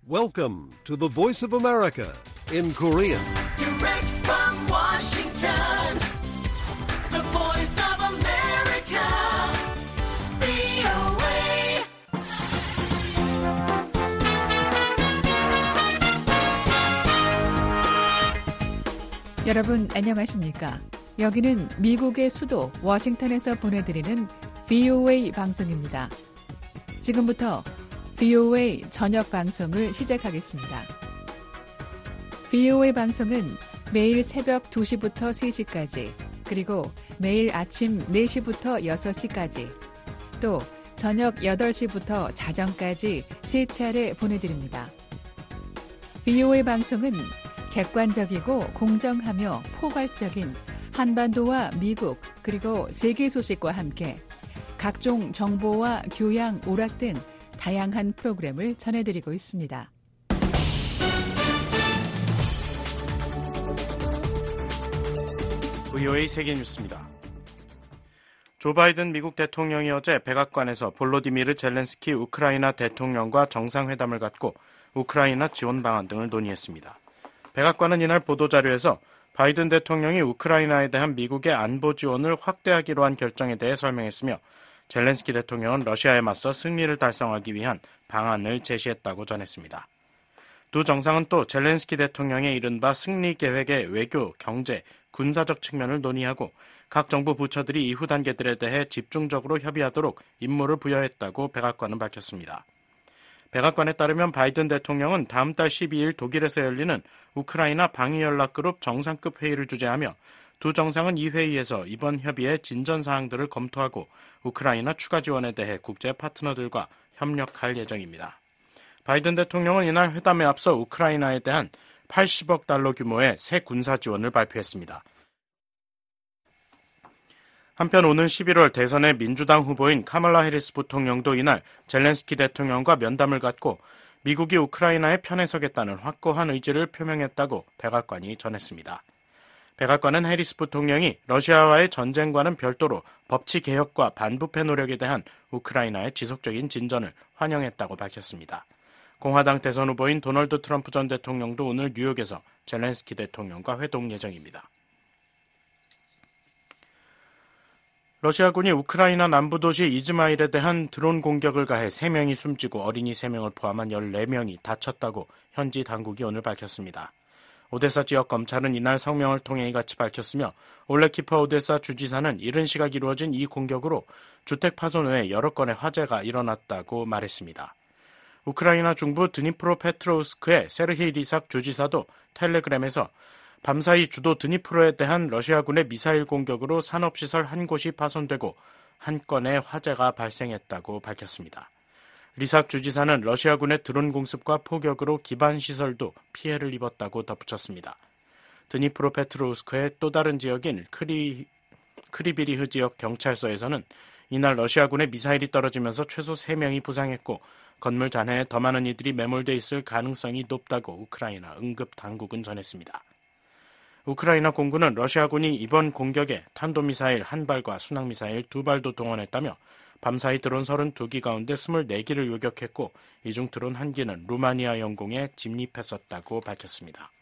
Welcome to the Voice of America in Korean. Direct from Washington, the Voice of America, VOA. 여러분 안녕하십니까? 여기는 미국의 수도 워싱턴에서 보내드리는 VOA 방송입니다. 지금부터 VOA 저녁 방송을 시작하겠습니다. VOA 방송은 매일 새벽 2시부터 3시까지, 그리고 매일 아침 4시부터 6시까지, 또 저녁 8시부터 자정까지 3차례 보내드립니다. VOA 방송은 객관적이고 공정하며 포괄적인 한반도와 미국 그리고 세계 소식과 함께 각종 정보와 교양, 오락 등 다양한 프로그램을 전해드리고 있습니다. VOA 세계뉴스입니다. 조 바이든 미국 대통령이 어제 백악관에서 볼로디미르 젤렌스키 우크라이나 대통령과 정상회담을 갖고 우크라이나 지원 방안 등을 논의했습니다. 백악관은 이날 보도자료에서 바이든 대통령이 우크라이나에 대한 미국의 안보 지원을 확대하기로 한 결정에 대해 설명했으며 젤렌스키 대통령은 러시아에 맞서 승리를 달성하기 위한 방안을 제시했다고 전했습니다. 두 정상은 또 젤렌스키 대통령의 이른바 승리 계획의 외교, 경제, 군사적 측면을 논의하고 각 정부 부처들이 이후 단계들에 대해 집중적으로 협의하도록 임무를 부여했다고 백악관은 밝혔습니다. 백악관에 따르면 바이든 대통령은 다음 달 12일 독일에서 열리는 우크라이나 방위연락그룹 정상급 회의를 주재하며 두 정상은 이 회의에서 이번 협의의 진전 사항들을 검토하고 우크라이나 추가 지원에 대해 국제 파트너들과 협력할 예정입니다. 바이든 대통령은 이날 회담에 앞서 우크라이나에 대한 80억 달러 규모의 새 군사 지원을 발표했습니다. 한편 오는 11월 대선의 민주당 후보인 카말라 해리스 부통령도 이날 젤렌스키 대통령과 면담을 갖고 미국이 우크라이나의 편에 서겠다는 확고한 의지를 표명했다고 백악관이 전했습니다. 백악관은 해리스 부통령이 러시아와의 전쟁과는 별도로 법치 개혁과 반부패 노력에 대한 우크라이나의 지속적인 진전을 환영했다고 밝혔습니다. 공화당 대선 후보인 도널드 트럼프 전 대통령도 오늘 뉴욕에서 젤렌스키 대통령과 회동 예정입니다. 러시아군이 우크라이나 남부 도시 이즈마일에 대한 드론 공격을 가해 3명이 숨지고 어린이 3명을 포함한 14명이 다쳤다고 현지 당국이 오늘 밝혔습니다. 오데사 지역 검찰은 이날 성명을 통해 이같이 밝혔으며 올레키파 오데사 주지사는 이른 시각 이루어진 이 공격으로 주택 파손 외에 여러 건의 화재가 일어났다고 말했습니다. 우크라이나 중부 드니프로페트로우스크의 세르히 리삭 주지사도 텔레그램에서 밤사이 주도 드니프로에 대한 러시아군의 미사일 공격으로 산업시설 한 곳이 파손되고 한 건의 화재가 발생했다고 밝혔습니다. 리삭 주지사는 러시아군의 드론 공습과 포격으로 기반시설도 피해를 입었다고 덧붙였습니다. 드니프로페트로우스크의 또 다른 지역인 크리비리흐 지역 경찰서에서는 이날 러시아군의 미사일이 떨어지면서 최소 3명이 부상했고 건물 잔해에 더 많은 이들이 매몰돼 있을 가능성이 높다고 우크라이나 응급당국은 전했습니다. 우크라이나 공군은 러시아군이 이번 공격에 탄도미사일 1발과 순항미사일 2발도 동원했다며 밤사이 드론 32기 가운데 24기를 요격했고 이 중 드론 1기는 루마니아 영공에 진입했었다고 밝혔습니다.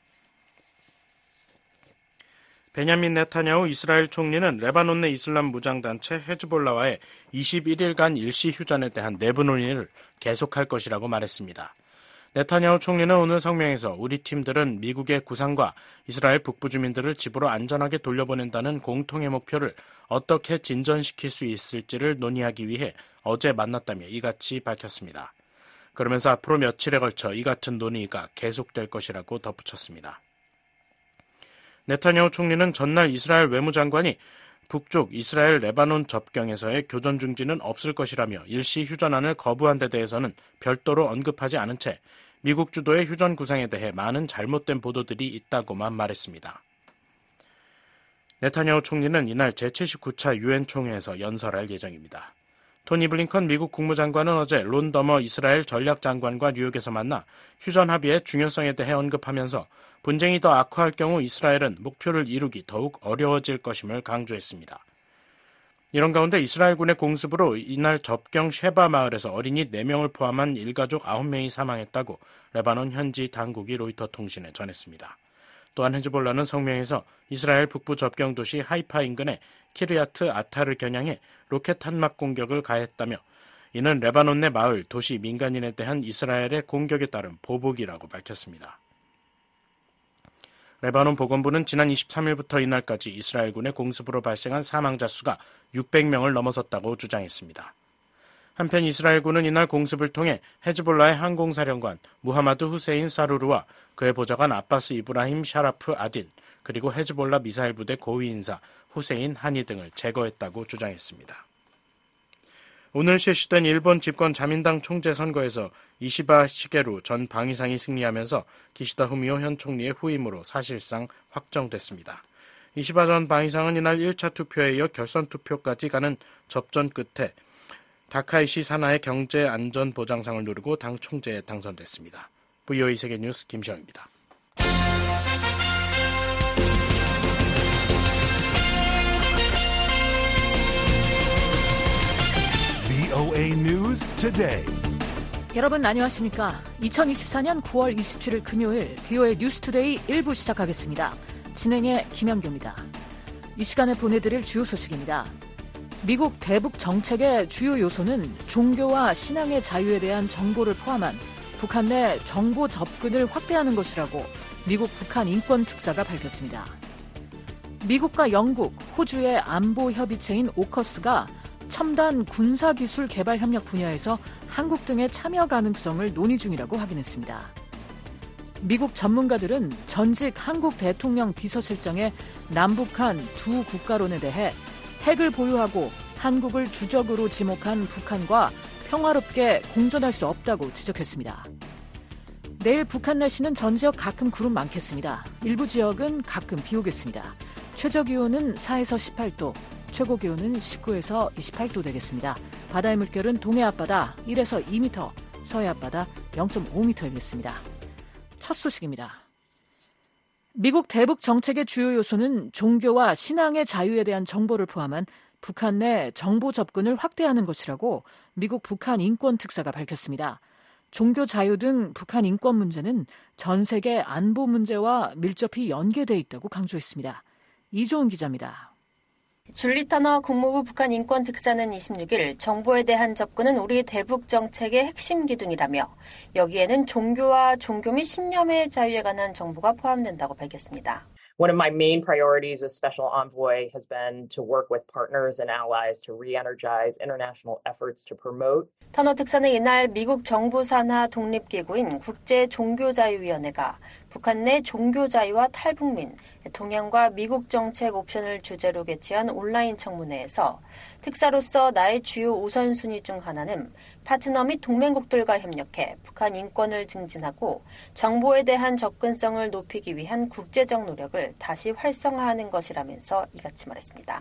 베냐민 네타냐후 이스라엘 총리는 레바논 내 이슬람 무장단체 헤즈볼라와의 21일간 일시 휴전에 대한 내부 논의를 계속할 것이라고 말했습니다. 네타냐후 총리는 오늘 성명에서 우리 팀들은 미국의 구상과 이스라엘 북부 주민들을 집으로 안전하게 돌려보낸다는 공통의 목표를 어떻게 진전시킬 수 있을지를 논의하기 위해 어제 만났다며 이같이 밝혔습니다. 그러면서 앞으로 며칠에 걸쳐 이 같은 논의가 계속될 것이라고 덧붙였습니다. 네타냐후 총리는 전날 이스라엘 외무장관이 북쪽 이스라엘 레바논 접경에서의 교전 중지는 없을 것이라며 일시 휴전안을 거부한 데 대해서는 별도로 언급하지 않은 채 미국 주도의 휴전 구상에 대해 많은 잘못된 보도들이 있다고만 말했습니다. 네타냐후 총리는 이날 제79차 유엔 총회에서 연설할 예정입니다. 토니 블링컨 미국 국무장관은 어제 론 더머 이스라엘 전략장관과 뉴욕에서 만나 휴전 합의의 중요성에 대해 언급하면서 분쟁이 더 악화할 경우 이스라엘은 목표를 이루기 더욱 어려워질 것임을 강조했습니다. 이런 가운데 이스라엘군의 공습으로 이날 접경 쉐바 마을에서 어린이 4명을 포함한 일가족 9명이 사망했다고 레바논 현지 당국이 로이터 통신에 전했습니다. 또한 헤즈볼라는 성명에서 이스라엘 북부 접경 도시 하이파 인근의 키르야트 아타를 겨냥해 로켓 한막 공격을 가했다며 이는 레바논 내 마을, 도시, 민간인에 대한 이스라엘의 공격에 따른 보복이라고 밝혔습니다. 레바논 보건부는 지난 23일부터 이날까지 이스라엘군의 공습으로 발생한 사망자 수가 600명을 넘어섰다고 주장했습니다. 한편 이스라엘군은 이날 공습을 통해 헤즈볼라의 항공사령관 무하마드 후세인 사루르와 그의 보좌관 아바스 이브라힘 샤라프 아딘 그리고 헤즈볼라 미사일 부대 고위 인사 후세인 하니 등을 제거했다고 주장했습니다. 오늘 실시된 일본 집권 자민당 총재 선거에서 이시바 시게루 전 방위상이 승리하면서 기시다 후미오 현 총리의 후임으로 사실상 확정됐습니다. 이시바 전 방위상은 이날 1차 투표에 이어 결선 투표까지 가는 접전 끝에 다카이시 산하의 경제안전보장상을 누르고 당 총재에 당선됐습니다. VOA 세계뉴스 김시영입니다. VOA News Today. 여러분 안녕하십니까? 2024년 9월 27일 금요일 VOA 뉴스 투데이 1부 시작하겠습니다. 진행의 김현규입니다. 이 시간에 보내드릴 주요 소식입니다. 미국 대북 정책의 주요 요소는 종교와 신앙의 자유에 대한 정보를 포함한 북한 내 정보 접근을 확대하는 것이라고 미국 북한 인권특사가 밝혔습니다. 미국과 영국, 호주의 안보 협의체인 오커스가 첨단 군사기술 개발 협력 분야에서 한국 등의 참여 가능성을 논의 중이라고 확인했습니다. 미국 전문가들은 전직 한국 대통령 비서실장의 남북한 두 국가론에 대해 핵을 보유하고 한국을 주적으로 지목한 북한과 평화롭게 공존할 수 없다고 지적했습니다. 내일 북한 날씨는 전 지역 가끔 구름 많겠습니다. 일부 지역은 가끔 비 오겠습니다. 최저기온은 4에서 18도, 최고기온은 19에서 28도 되겠습니다. 바다의 물결은 동해 앞바다 1에서 2m, 서해 앞바다 0.5m이겠습니다. 첫 소식입니다. 미국 대북 정책의 주요 요소는 종교와 신앙의 자유에 대한 정보를 포함한 북한 내 정보 접근을 확대하는 것이라고 미국 북한 인권특사가 밝혔습니다. 종교 자유 등 북한 인권 문제는 전 세계 안보 문제와 밀접히 연계되어 있다고 강조했습니다. 이조은 기자입니다. 줄리 터너 국무부 북한 인권특사는 26일 정보에 대한 접근은 우리 대북 정책의 핵심 기둥이라며 여기에는 종교와 종교 및 신념의 자유에 관한 정보가 포함된다고 밝혔습니다. One of my main priorities as Special Envoy has been to work with partners and allies to re-energize international efforts to promote. 터너 특사는 이날 미국 정부 산하 독립기구인 국제종교자유위원회가 북한 내 종교자유와 탈북민, 동양과 미국 정책 옵션을 주제로 개최한 온라인 청문회에서 특사로서 나의 주요 우선순위 중 하나는 파트너 및 동맹국들과 협력해 북한 인권을 증진하고 정보에 대한 접근성을 높이기 위한 국제적 노력을 다시 활성화하는 것이라면서 이같이 말했습니다.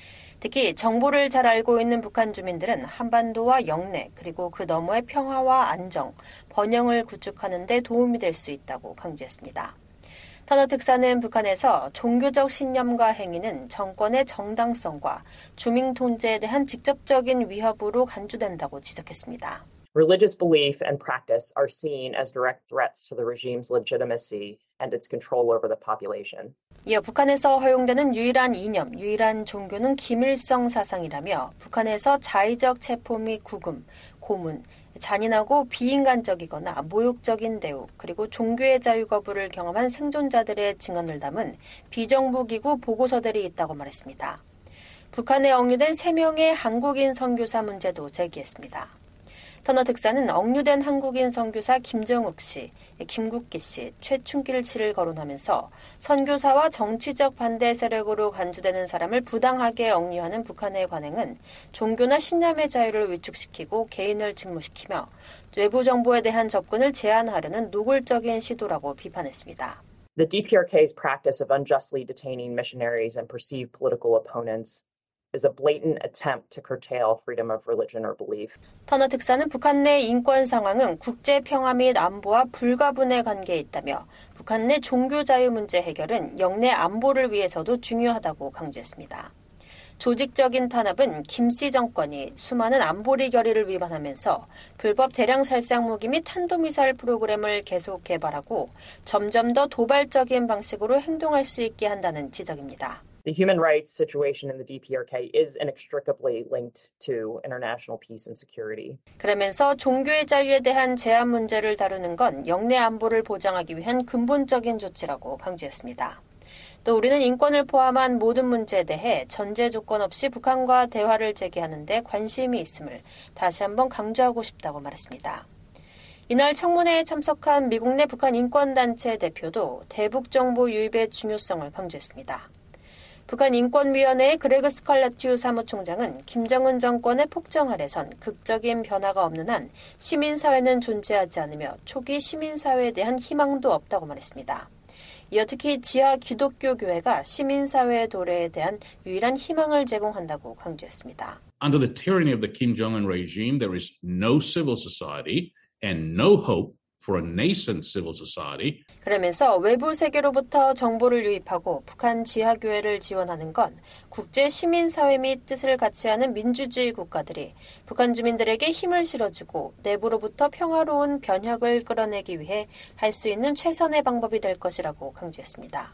특히 정보를 잘 알고 있는 북한 주민들은 한반도와 영내 그리고 그 너머의 평화와 안정, 번영을 구축하는 데 도움이 될 수 있다고 강조했습니다. 터너 특사는 북한에서 종교적 신념과 행위는 정권의 정당성과 주민 통제에 대한 직접적인 위협으로 간주된다고 지적했습니다. Religious belief and practice are seen as direct threats to the regime's legitimacy and its control over the population. 이어 북한에서 허용되는 유일한 이념, 유일한 종교는 김일성 사상이라며 북한에서 자의적 체포 및 구금, 고문, 잔인하고 비인간적이거나 모욕적인 대우, 그리고 종교의 자유 거부를 경험한 생존자들의 증언을 담은 비정부기구 보고서들이 있다고 말했습니다. 북한에 억류된 3명의 한국인 선교사 문제도 제기했습니다. 터너 특사는 억류된 한국인 선교사 김정욱 씨, 김국기 씨, 최춘길 씨를 거론하면서 선교사와 정치적 반대 세력으로 간주되는 사람을 부당하게 억류하는 북한의 관행은 종교나 신념의 자유를 위축시키고 개인을 직무시키며 외부 정보에 대한 접근을 제한하려는 노골적인 시도라고 비판했습니다. The DPRK's practice of unjustly detaining missionaries and perceived political opponents is a blatant attempt to curtail freedom of religion or belief. 터너 특사는 북한 내 인권 상황은 국제 평화 및 안보와 불가분의 관계에 있다며 북한 내 종교 자유 문제 해결은 영내 안보를 위해서도 중요하다고 강조했습니다. 조직적인 탄압은 김씨 정권이 수많은 안보리 결의를 위반하면서 불법 대량 살상 무기 및 탄도미사일 프로그램을 계속 개발하고 점점 더 도발적인 방식으로 행동할 수 있게 한다는 지적입니다. The human rights situation in the DPRK is inextricably linked to international peace and security. 그러면서 종교의 자유에 대한 제한 문제를 다루는 건 영내 안보를 보장하기 위한 근본적인 조치라고 강조했습니다. 또 우리는 인권을 포함한 모든 문제에 대해 전제 조건 없이 북한과 대화를 재개하는 데 관심이 있음을 다시 한번 강조하고 싶다고 말했습니다. 이날 청문회에 참석한 미국 내 북한 인권단체 대표도 대북 정보 유입의 중요성을 강조했습니다. 북한 인권위원회의 그레그 스칼라튜 사무총장은 김정은 정권의 폭정 아래선 극적인 변화가 없는 한 시민사회는 존재하지 않으며 초기 시민사회에 대한 희망도 없다고 말했습니다. 이어 특히 지하 기독교 교회가 시민사회의 도래에 대한 유일한 희망을 제공한다고 강조했습니다. Under the tyranny of the Kim Jong-un regime, there is no civil society and no hope for a nascent civil society. 그러면서 외부 세계로부터 정보를 유입하고 북한 지하교회를 지원하는 건 국제 시민사회 및 뜻을 같이 하는 민주주의 국가들이 북한 주민들에게 힘을 실어주고 내부로부터 평화로운 변혁을 끌어내기 위해 할 수 있는 최선의 방법이 될 것이라고 강조했습니다.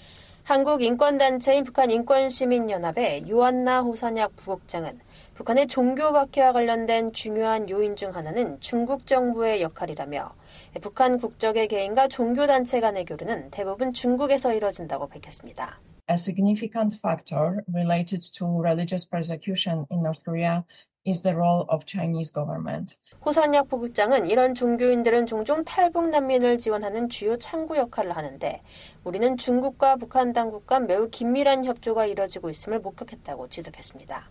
한국 인권단체인 북한인권시민연합의 요한나 호선약 부국장은 북한의 종교 박해와 관련된 중요한 요인 중 하나는 중국 정부의 역할이라며 북한 국적의 개인과 종교단체 간의 교류는 대부분 중국에서 이뤄진다고 밝혔습니다. A significant factor related to religious persecution in North Korea is the role of Chinese government. 호선약 부국장은 이런 종교인들은 종종 탈북 난민을 지원하는 주요 창구 역할을 하는데 우리는 중국과 북한 당국 간 매우 긴밀한 협조가 이뤄지고 있음을 목격했다고 지적했습니다.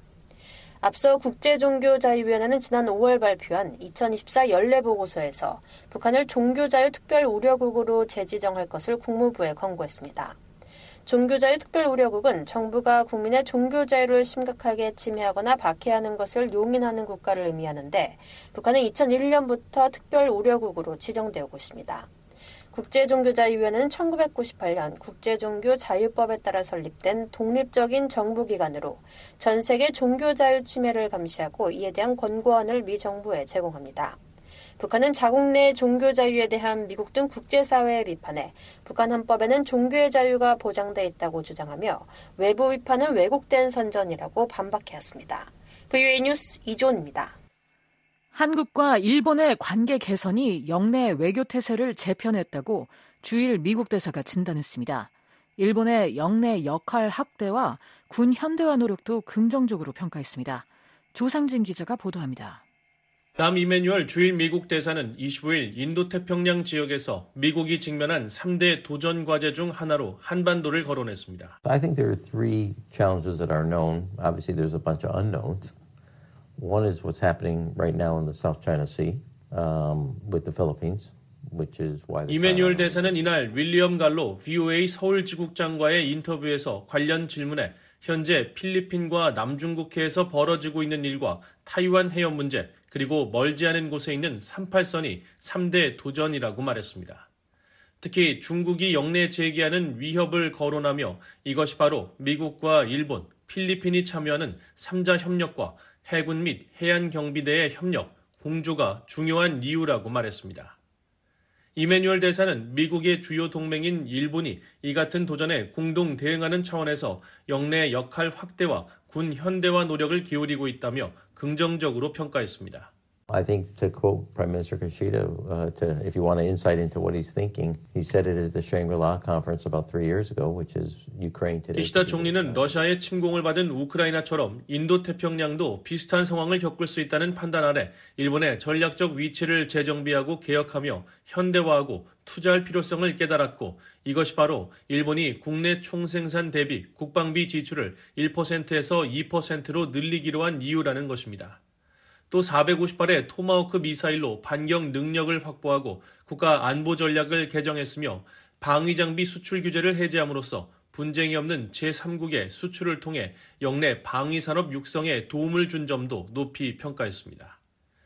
앞서 국제종교자유위원회는 지난 5월 발표한 2024 연례보고서에서 북한을 종교자유 특별우려국으로 재지정할 것을 국무부에 권고했습니다. 종교자유 특별우려국은 정부가 국민의 종교자유를 심각하게 침해하거나 박해하는 것을 용인하는 국가를 의미하는데 북한은 2001년부터 특별우려국으로 지정되고 있습니다. 국제종교자유위원회는 1998년 국제종교자유법에 따라 설립된 독립적인 정부기관으로 전 세계 종교자유 침해를 감시하고 이에 대한 권고안을 미 정부에 제공합니다. 북한은 자국 내 종교자유에 대한 미국 등 국제사회의 비판에 북한 헌법에는 종교의 자유가 보장돼 있다고 주장하며 외부 비판은 왜곡된 선전이라고 반박해왔습니다. VOA 뉴스 이조은입니다. 한국과 일본의 관계 개선이 영내 외교 태세를 재편했다고 주일 미국 대사가 진단했습니다. 일본의 영내 역할 확대와 군 현대화 노력도 긍정적으로 평가했습니다. 조상진 기자가 보도합니다. 남 이메뉴얼 주일 미국 대사는 25일 인도태평양 지역에서 미국이 직면한 3대 도전 과제 중 하나로 한반도를 거론했습니다. I think there are three challenges that are known. Obviously there's a bunch of unknowns. One is what's happening right now in the South China Sea with the Philippines, which is why 이메뉴얼 대사는 이날 윌리엄 갈로 VOA 서울 지국장과의 인터뷰에서 관련 질문에 현재 필리핀과 남중국해에서 벌어지고 있는 일과 타이완 해협 문제, 그리고 멀지 않은 곳에 있는 38선이 3대 도전이라고 말했습니다. 특히 중국이 영내 제기하는 위협을 거론하며 이것이 바로 미국과 일본, 필리핀이 참여하는 3자 협력과 해군 및 해안경비대의 협력, 공조가 중요한 이유라고 말했습니다. 이메뉴얼 대사는 미국의 주요 동맹인 일본이 이 같은 도전에 공동 대응하는 차원에서 영내 역할 확대와 군 현대화 노력을 기울이고 있다며 긍정적으로 평가했습니다. I think to quote Prime Minister Kishida, if you want an insight into what he's thinking, he said it at the Shangri-La conference about 3 years ago, which is Ukraine today. 기시다 총리는 러시아의 침공을 받은 우크라이나처럼 인도태평양도 비슷한 상황을 겪을 수 있다는 판단 아래 일본의 전략적 위치를 재정비하고 개혁하며 현대화하고 투자할 필요성을 깨달았고 이것이 바로 일본이 국내 총생산 대비 국방비 지출을 1%에서 2%로 늘리기로 한 이유라는 것입니다. 또 450발의 토마호크 미사일로 반경 능력을 확보하고 국가 안보 전략을 개정했으며 방위장비 수출 규제를 해제함으로써 분쟁이 없는 제3국의 수출을 통해 영내 방위산업 육성에 도움을 준 점도 높이 평가했습니다.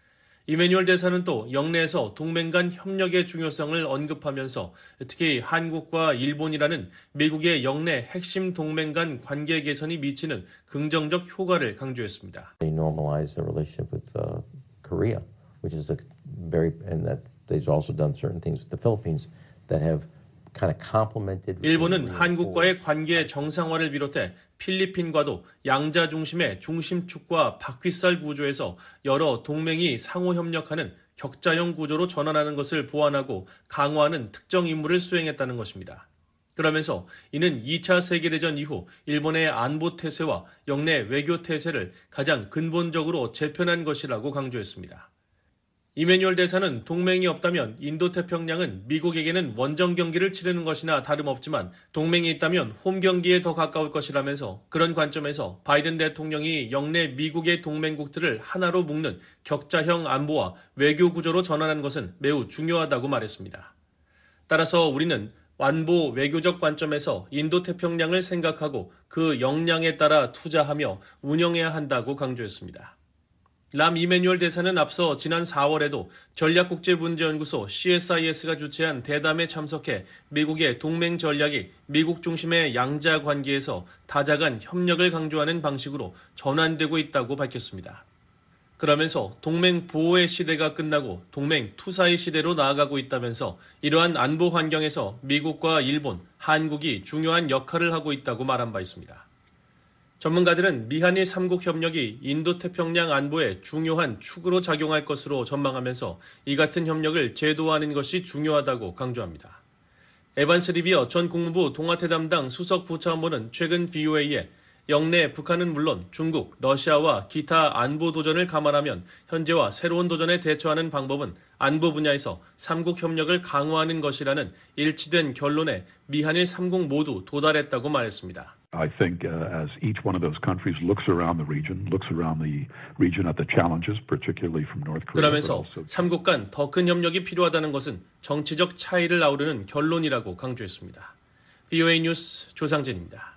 이메뉴얼 대사는 또 영내에서 동맹 간 협력의 중요성을 언급하면서 특히 한국과 일본이라는 미국의 영내 핵심 동맹 간 관계 개선이 미치는 긍정적 효과를 강조했습니다. They normalize their relationship with Korea, which is and that they've also done certain things with the Philippines that have kind of complemented. 일본은 한국과의 관계 정상화를 비롯해 필리핀과도 양자 중심의 중심축과 바퀴살 구조에서 여러 동맹이 상호 협력하는 격자형 구조로 전환하는 것을 보완하고 강화하는 특정 임무를 수행했다는 것입니다. 그러면서 이는 2차 세계대전 이후 일본의 안보 태세와 영내 외교 태세를 가장 근본적으로 재편한 것이라고 강조했습니다. 이메뉴얼 대사는 동맹이 없다면 인도태평양은 미국에게는 원정 경기를 치르는 것이나 다름없지만 동맹이 있다면 홈 경기에 더 가까울 것이라면서 그런 관점에서 바이든 대통령이 영내 미국의 동맹국들을 하나로 묶는 격자형 안보와 외교 구조로 전환한 것은 매우 중요하다고 말했습니다. 따라서 우리는 안보 외교적 관점에서 인도태평양을 생각하고 그 역량에 따라 투자하며 운영해야 한다고 강조했습니다. 람 이메뉴얼 대사는 앞서 지난 4월에도 전략국제문제연구소 CSIS가 주최한 대담에 참석해 미국의 동맹 전략이 미국 중심의 양자 관계에서 다자 간 협력을 강조하는 방식으로 전환되고 있다고 밝혔습니다. 그러면서 동맹 보호의 시대가 끝나고 동맹 투사의 시대로 나아가고 있다면서 이러한 안보 환경에서 미국과 일본, 한국이 중요한 역할을 하고 있다고 말한 바 있습니다. 전문가들은 미한일 3국 협력이 인도태평양 안보의 중요한 축으로 작용할 것으로 전망하면서 이 같은 협력을 제도화하는 것이 중요하다고 강조합니다. 에반스 리비어 전 국무부 동아태 담당 수석 부차관보는 최근 VOA에 영내 북한은 물론 중국, 러시아와 기타 안보 도전을 감안하면 현재와 새로운 도전에 대처하는 방법은 안보 분야에서 3국 협력을 강화하는 것이라는 일치된 결론에 미한일 3국 모두 도달했다고 말했습니다. I think as each one of those countries looks around the region at the challenges, particularly from North Korea. 그러면서 3국 간 더 큰 협력이 필요하다는 것은 정치적 차이를 아우르는 결론이라고 강조했습니다. VOA 뉴스 조상진입니다.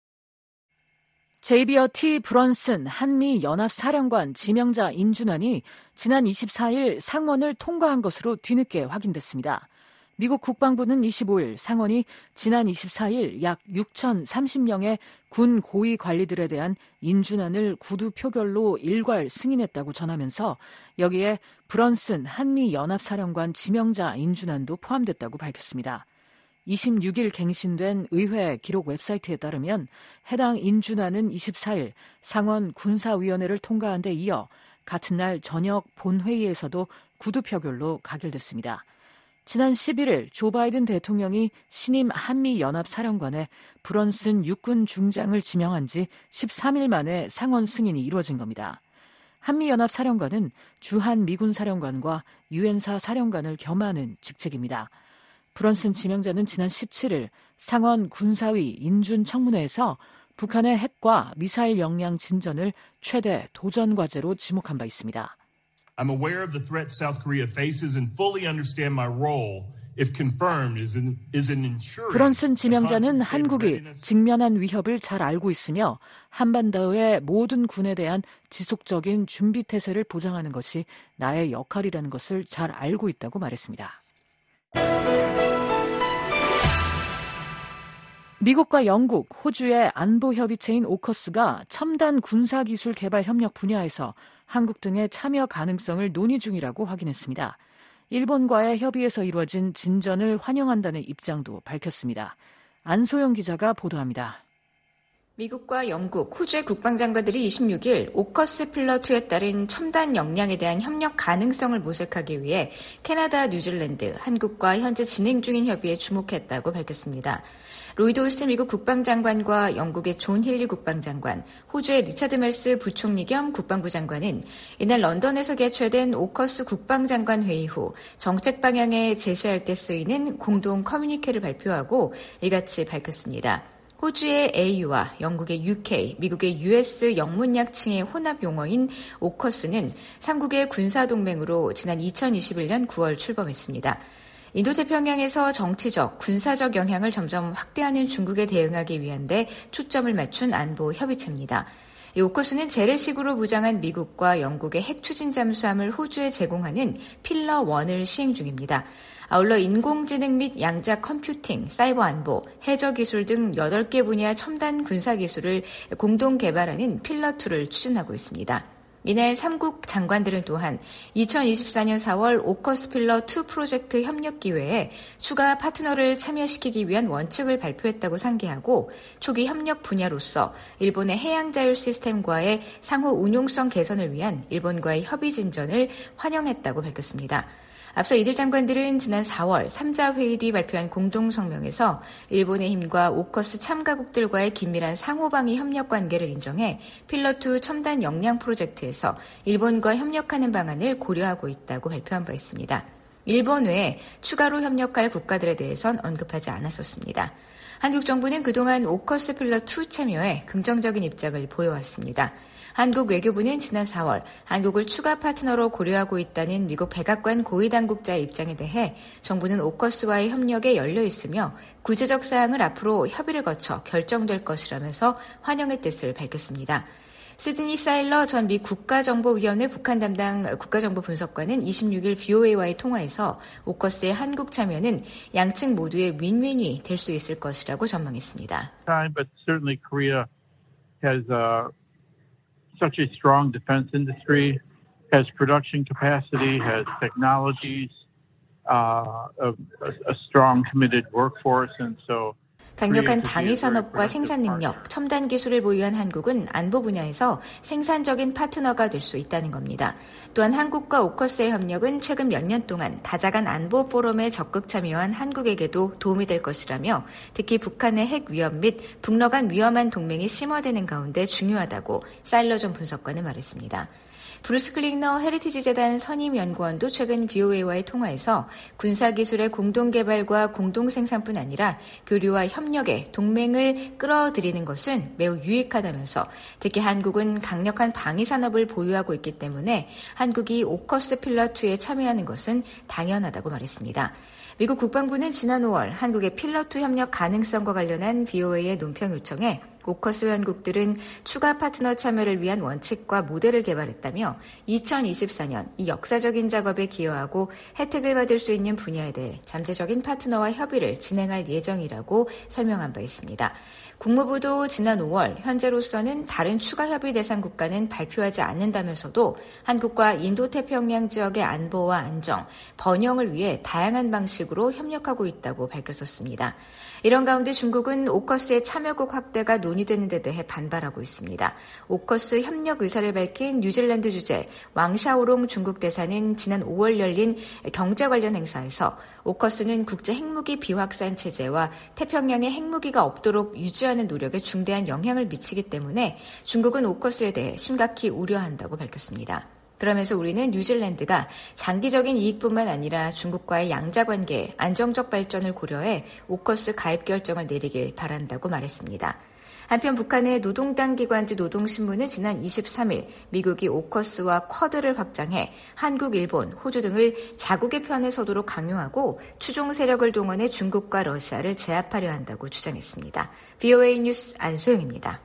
제이비어 T. 브런슨 한미연합사령관 지명자 인준안이 지난 24일 상원을 통과한 것으로 뒤늦게 확인됐습니다. 미국 국방부는 25일 상원이 지난 24일 약 6,030명의 군 고위 관리들에 대한 인준안을 구두 표결로 일괄 승인했다고 전하면서 여기에 브런슨 한미연합사령관 지명자 인준안도 포함됐다고 밝혔습니다. 26일 갱신된 의회 기록 웹사이트에 따르면 해당 인준안은 24일 상원 군사위원회를 통과한 데 이어 같은 날 저녁 본회의에서도 구두 표결로 가결됐습니다. 지난 11일 조 바이든 대통령이 신임 한미연합사령관에 브런슨 육군 중장을 지명한 지 13일 만에 상원 승인이 이루어진 겁니다. 한미연합사령관은 주한 미군 사령관과 유엔사 사령관을 겸하는 직책입니다. 브런슨 지명자는 지난 17일 상원 군사위 인준청문회에서 북한의 핵과 미사일 역량 진전을 최대 도전 과제로 지목한 바 있습니다. I'm aware of the threat South Korea faces and fully understand my role, if confirmed, is in ensuring. 브런슨 지명자는 한국이 직면한 위협을 잘 알고 있으며 한반도의 모든 군에 대한 지속적인 준비 태세를 보장하는 것이 나의 역할이라는 것을 잘 알고 있다고 말했습니다. 미국과 영국, 호주의 안보협의체인 오커스가 첨단 군사기술 개발 협력 분야에서 한국 등의 참여 가능성을 논의 중이라고 확인했습니다. 일본과의 협의에서 이루어진 진전을 환영한다는 입장도 밝혔습니다. 안소영 기자가 보도합니다. 미국과 영국, 호주의 국방장관들이 26일 오커스 필러2에 따른 첨단 역량에 대한 협력 가능성을 모색하기 위해 캐나다, 뉴질랜드, 한국과 현재 진행 중인 협의에 주목했다고 밝혔습니다. 로이드 오스틴 미국 국방장관과 영국의 존 힐리 국방장관, 호주의 리차드 멜스 부총리 겸 국방부 장관은 이날 런던에서 개최된 오커스 국방장관 회의 후 정책 방향에 제시할 때 쓰이는 공동 커뮤니케를 발표하고 이같이 밝혔습니다. 호주의 AU와 영국의 UK, 미국의 US 영문약칭의 혼합 용어인 오커스는 3국의 군사동맹으로 지난 2021년 9월 출범했습니다. 인도태평양에서 정치적, 군사적 영향을 점점 확대하는 중국에 대응하기 위한 데 초점을 맞춘 안보 협의체입니다. 이 오커스는 재래식으로 무장한 미국과 영국의 핵 추진 잠수함을 호주에 제공하는 필러 1을 시행 중입니다. 아울러 인공지능 및 양자 컴퓨팅, 사이버 안보, 해저 기술 등 8개 분야 첨단 군사 기술을 공동 개발하는 필러 2를 추진하고 있습니다. 이날 3국 장관들은 또한 2024년 4월 오커스 필러 2 프로젝트 협력 기회에 추가 파트너를 참여시키기 위한 원칙을 발표했다고 상기하고 초기 협력 분야로서 일본의 해양 자율 시스템과의 상호 운용성 개선을 위한 일본과의 협의 진전을 환영했다고 밝혔습니다. 앞서 이들 장관들은 지난 4월 3자 회의 뒤 발표한 공동성명에서 일본의 힘과 오커스 참가국들과의 긴밀한 상호방위 협력 관계를 인정해 필러2 첨단 역량 프로젝트에서 일본과 협력하는 방안을 고려하고 있다고 발표한 바 있습니다. 일본 외에 추가로 협력할 국가들에 대해선 언급하지 않았었습니다. 한국 정부는 그동안 오커스 필러2 참여에 긍정적인 입장을 보여왔습니다. 한국 외교부는 지난 4월 한국을 추가 파트너로 고려하고 있다는 미국 백악관 고위당국자의 입장에 대해 정부는 오커스와의 협력에 열려 있으며 구체적 사항을 앞으로 협의를 거쳐 결정될 것이라면서 환영의 뜻을 밝혔습니다. 시드니 사일러 전 미 국가정보위원회 북한 담당 국가정보 분석관은 26일 VOA와의 통화에서 오커스의 한국 참여는 양측 모두의 윈윈이 될 수 있을 것이라고 전망했습니다. But certainly Korea has such a strong defense industry, has production capacity, has technologies, a strong committed workforce, and so 강력한 방위 산업과 생산 능력, 첨단 기술을 보유한 한국은 안보 분야에서 생산적인 파트너가 될 수 있다는 겁니다. 또한 한국과 오커스의 협력은 최근 몇 년 동안 다자간 안보 포럼에 적극 참여한 한국에게도 도움이 될 것이라며 특히 북한의 핵 위협 및 북러 간 위험한 동맹이 심화되는 가운데 중요하다고 사일러 전 분석관은 말했습니다. 브루스 클링너 헤리티지 재단 선임 연구원도 최근 VOA와의 통화에서 군사기술의 공동개발과 공동생산뿐 아니라 교류와 협력에 동맹을 끌어들이는 것은 매우 유익하다면서 특히 한국은 강력한 방위산업을 보유하고 있기 때문에 한국이 오커스 필러2에 참여하는 것은 당연하다고 말했습니다. 미국 국방부는 지난 5월 한국의 필러2 협력 가능성과 관련한 VOA의 논평 요청에 오커스 회원국들은 추가 파트너 참여를 위한 원칙과 모델을 개발했다며 2024년 이 역사적인 작업에 기여하고 혜택을 받을 수 있는 분야에 대해 잠재적인 파트너와 협의를 진행할 예정이라고 설명한 바 있습니다. 국무부도 지난 5월 현재로서는 다른 추가 협의 대상 국가는 발표하지 않는다면서도 한국과 인도태평양 지역의 안보와 안정, 번영을 위해 다양한 방식으로 협력하고 있다고 밝혔었습니다. 이런 가운데 중국은 오커스의 참여국 확대가 논의되는 데 대해 반발하고 있습니다. 오커스 협력 의사를 밝힌 뉴질랜드 주재 왕샤오롱 중국 대사는 지난 5월 열린 경제 관련 행사에서 오커스는 국제 핵무기 비확산 체제와 태평양에 핵무기가 없도록 유지하는 노력에 중대한 영향을 미치기 때문에 중국은 오커스에 대해 심각히 우려한다고 밝혔습니다. 그러면서 우리는 뉴질랜드가 장기적인 이익뿐만 아니라 중국과의 양자관계의 안정적 발전을 고려해 오커스 가입 결정을 내리길 바란다고 말했습니다. 한편 북한의 노동당 기관지 노동신문은 지난 23일 미국이 오커스와 쿼드를 확장해 한국, 일본, 호주 등을 자국의 편에 서도록 강요하고 추종 세력을 동원해 중국과 러시아를 제압하려 한다고 주장했습니다. VOA 뉴스 안소영입니다.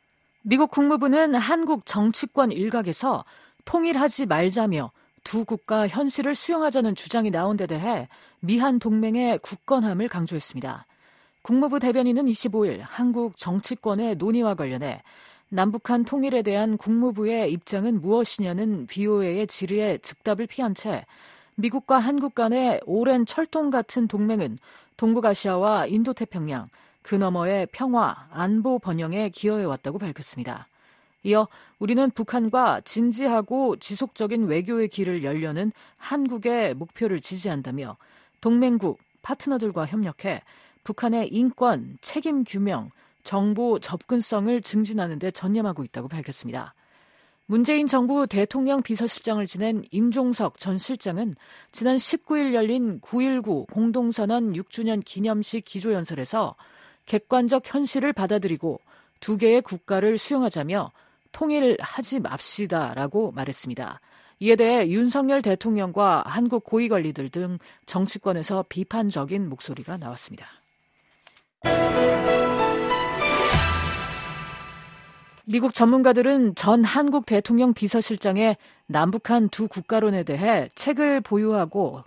미국 국무부는 한국 정치권 일각에서 통일하지 말자며 두 국가 현실을 수용하자는 주장이 나온 데 대해 미한 동맹의 굳건함을 강조했습니다. 국무부 대변인은 25일 한국 정치권의 논의와 관련해 남북한 통일에 대한 국무부의 입장은 무엇이냐는 VOA의 질의에 즉답을 피한 채 미국과 한국 간의 오랜 철동 같은 동맹은 동북아시아와 인도태평양, 그 너머의 평화, 안보 번영에 기여해왔다고 밝혔습니다. 이어 우리는 북한과 진지하고 지속적인 외교의 길을 열려는 한국의 목표를 지지한다며 동맹국, 파트너들과 협력해 북한의 인권, 책임 규명, 정보 접근성을 증진하는 데 전념하고 있다고 밝혔습니다. 문재인 정부 대통령 비서실장을 지낸 임종석 전 실장은 지난 19일 열린 9.19 공동선언 6주년 기념식 기조연설에서 객관적 현실을 받아들이고 두 개의 국가를 수용하자며 통일하지 맙시다라고 말했습니다. 이에 대해 윤석열 대통령과 한국 고위관리들 등 정치권에서 비판적인 목소리가 나왔습니다. 미국 전문가들은 전 한국 대통령 비서실장의 남북한 두 국가론에 대해 핵을 보유하고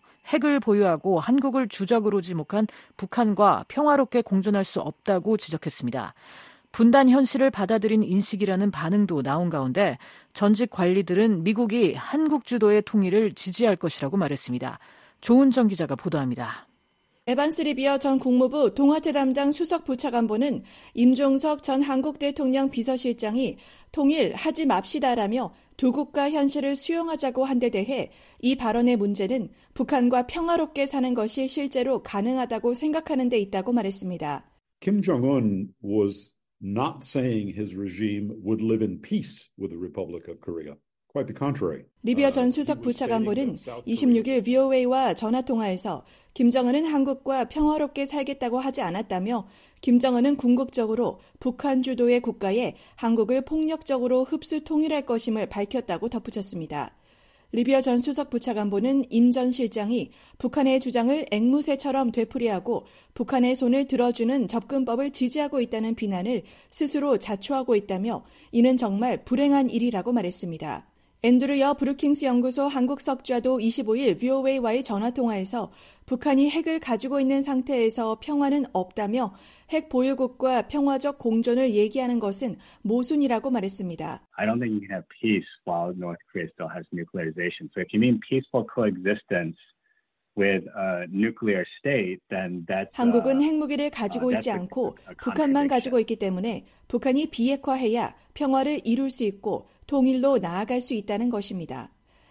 한국을 주적으로 지목한 북한과 평화롭게 공존할 수 없다고 지적했습니다. 분단 현실을 받아들인 인식이라는 반응도 나온 가운데 전직 관리들은 미국이 한국 주도의 통일을 지지할 것이라고 말했습니다. 조은정 기자가 보도합니다. 에반스 리비어 전 국무부 동아태 담당 수석 부차관보는 임종석 전 한국 대통령 비서실장이 통일하지 맙시다라며 두 국가 현실을 수용하자고 한 데 대해 이 발언의 문제는 북한과 평화롭게 사는 것이 실제로 가능하다고 생각하는 데 있다고 말했습니다. Kim Jong-un was not saying his regime would live in peace with the Republic of Korea. Quite the contrary. 리비어 전 수석 부차관보는 26일 VOA와 전화통화에서 김정은은 한국과 평화롭게 살겠다고 하지 않았다며 김정은은 궁극적으로 북한 주도의 국가에 한국을 폭력적으로 흡수 통일할 것임을 밝혔다고 덧붙였습니다. 리비어 전 수석 부차관보는 임 전 실장이 북한의 주장을 앵무새처럼 되풀이하고 북한의 손을 들어주는 접근법을 지지하고 있다는 비난을 스스로 자초하고 있다며 이는 정말 불행한 일이라고 말했습니다. 앤드류 여 브루킹스 연구소 한국 석좌도 25일 VOA와의 전화통화에서 북한이 핵을 가지고 있는 상태에서 평화는 없다며 핵 보유국과 평화적 공존을 얘기하는 것은 모순이라고 말했습니다. I don't think you can have peace while North Korea still has nuclearization. So if you mean peaceful coexistence with a nuclear state, then that's 한국은 핵무기를 가지고 있지 않고 북한만 가지고 있기 때문에 북한이 비핵화해야 평화를 이룰 수 있고 통일로 나아갈 수 있다는 것입니다.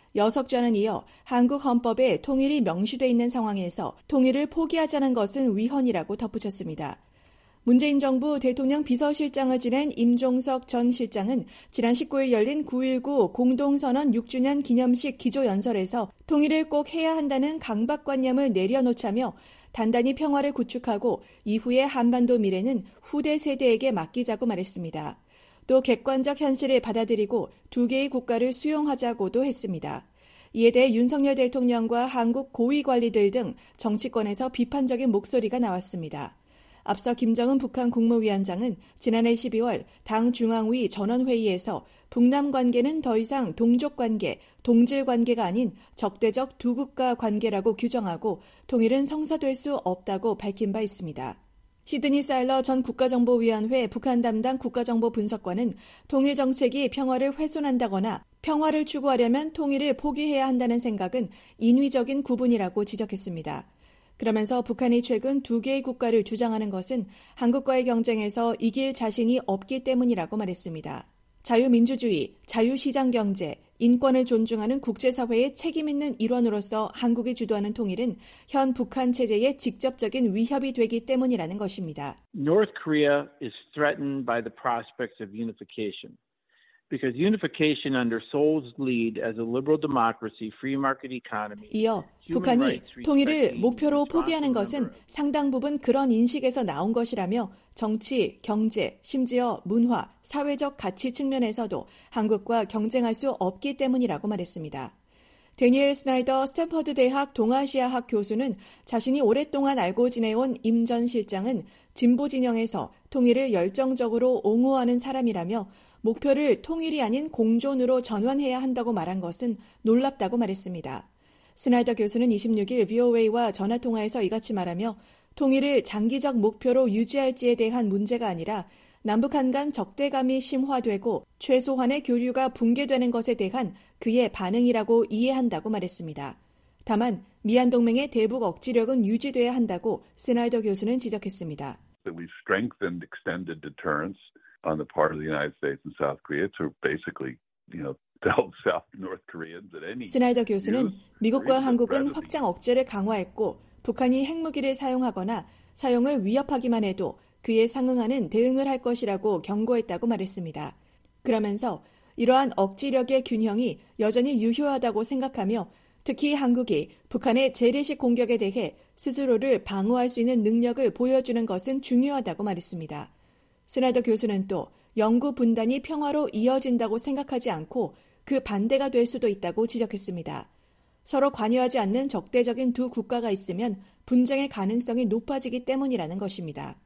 여석좌는 이어 한국 헌법에 통일이 명시돼 있는 상황에서 통일을 포기하자는 것은 위헌이라고 덧붙였습니다. 문재인 정부 대통령 비서실장을 지낸 임종석 전 실장은 지난 19일 열린 9.19 공동선언 6주년 기념식 기조연설에서 통일을 꼭 해야 한다는 강박관념을 내려놓자며 단단히 평화를 구축하고 이후의 한반도 미래는 후대 세대에게 맡기자고 말했습니다. 또 객관적 현실을 받아들이고 두 개의 국가를 수용하자고도 했습니다. 이에 대해 윤석열 대통령과 한국 고위 관리들 등 정치권에서 비판적인 목소리가 나왔습니다. 앞서 김정은 북한 국무위원장은 지난해 12월 당 중앙위 전원회의에서 북남 관계는 더 이상 동족 관계, 동질 관계가 아닌 적대적 두 국가 관계라고 규정하고 통일은 성사될 수 없다고 밝힌 바 있습니다. 시드니 사일러 전 국가정보위원회 북한 담당 국가정보분석관은 통일 정책이 평화를 훼손한다거나 평화를 추구하려면 통일을 포기해야 한다는 생각은 인위적인 구분이라고 지적했습니다. 그러면서 북한이 최근 두 개의 국가를 주장하는 것은 한국과의 경쟁에서 이길 자신이 없기 때문이라고 말했습니다. 자유민주주의, 자유시장경제, 인권을 존중하는 국제사회의 책임있는 일원으로서 한국이 주도하는 통일은 현 북한 체제에 직접적인 위협이 되기 때문이라는 것입니다. North Korea is threatened by the prospects of unification. Because unification under Seoul's lead as a liberal democracy, free market economy. 이어 북한이 통일을 목표로 포기하는 것은 상당 부분 그런 인식에서 나온 것이라며 정치, 경제, 심지어 문화, 사회적 가치 측면에서도 한국과 경쟁할 수 없기 때문이라고 말했습니다. 데니엘 스나이더 스탠퍼드 대학 동아시아학 교수는 자신이 오랫동안 알고 지내온 임 전 실장은 진보 진영에서 통일을 열정적으로 옹호하는 사람이라며 목표를 통일이 아닌 공존으로 전환해야 한다고 말한 것은 놀랍다고 말했습니다. 스나이더 교수는 26일 VOA와 전화통화에서 이같이 말하며 통일을 장기적 목표로 유지할지에 대한 문제가 아니라 남북한 간 적대감이 심화되고 최소한의 교류가 붕괴되는 것에 대한 그의 반응이라고 이해한다고 말했습니다. 다만 미한 동맹의 대북 억지력은 유지돼야 한다고 스나이더 교수는 지적했습니다. We strengthened extended deterrence on the part of the United States and South Korea to basically, tell South North Koreans that any 스나이더 교수는 미국과 한국은 확장 억제를 강화했고 북한이 핵무기를 사용하거나 사용을 위협하기만 해도 그에 상응하는 대응을 할 것이라고 경고했다고 말했습니다. 그러면서 이러한 억지력의 균형이 여전히 유효하다고 생각하며 특히 한국이 북한의 재래식 공격에 대해 스스로를 방어할 수 있는 능력을 보여주는 것은 중요하다고 말했습니다. 스나이더 교수는 또 영구 분단이 평화로 이어진다고 생각하지 않고 그 반대가 될 수도 있다고 지적했습니다. 서로 관여하지 않는 적대적인 두 국가가 있으면 분쟁의 가능성이 높아지기 때문이라는 것입니다.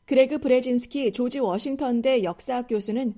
그레그 브레진스키 조지 워싱턴대 역사학 교수는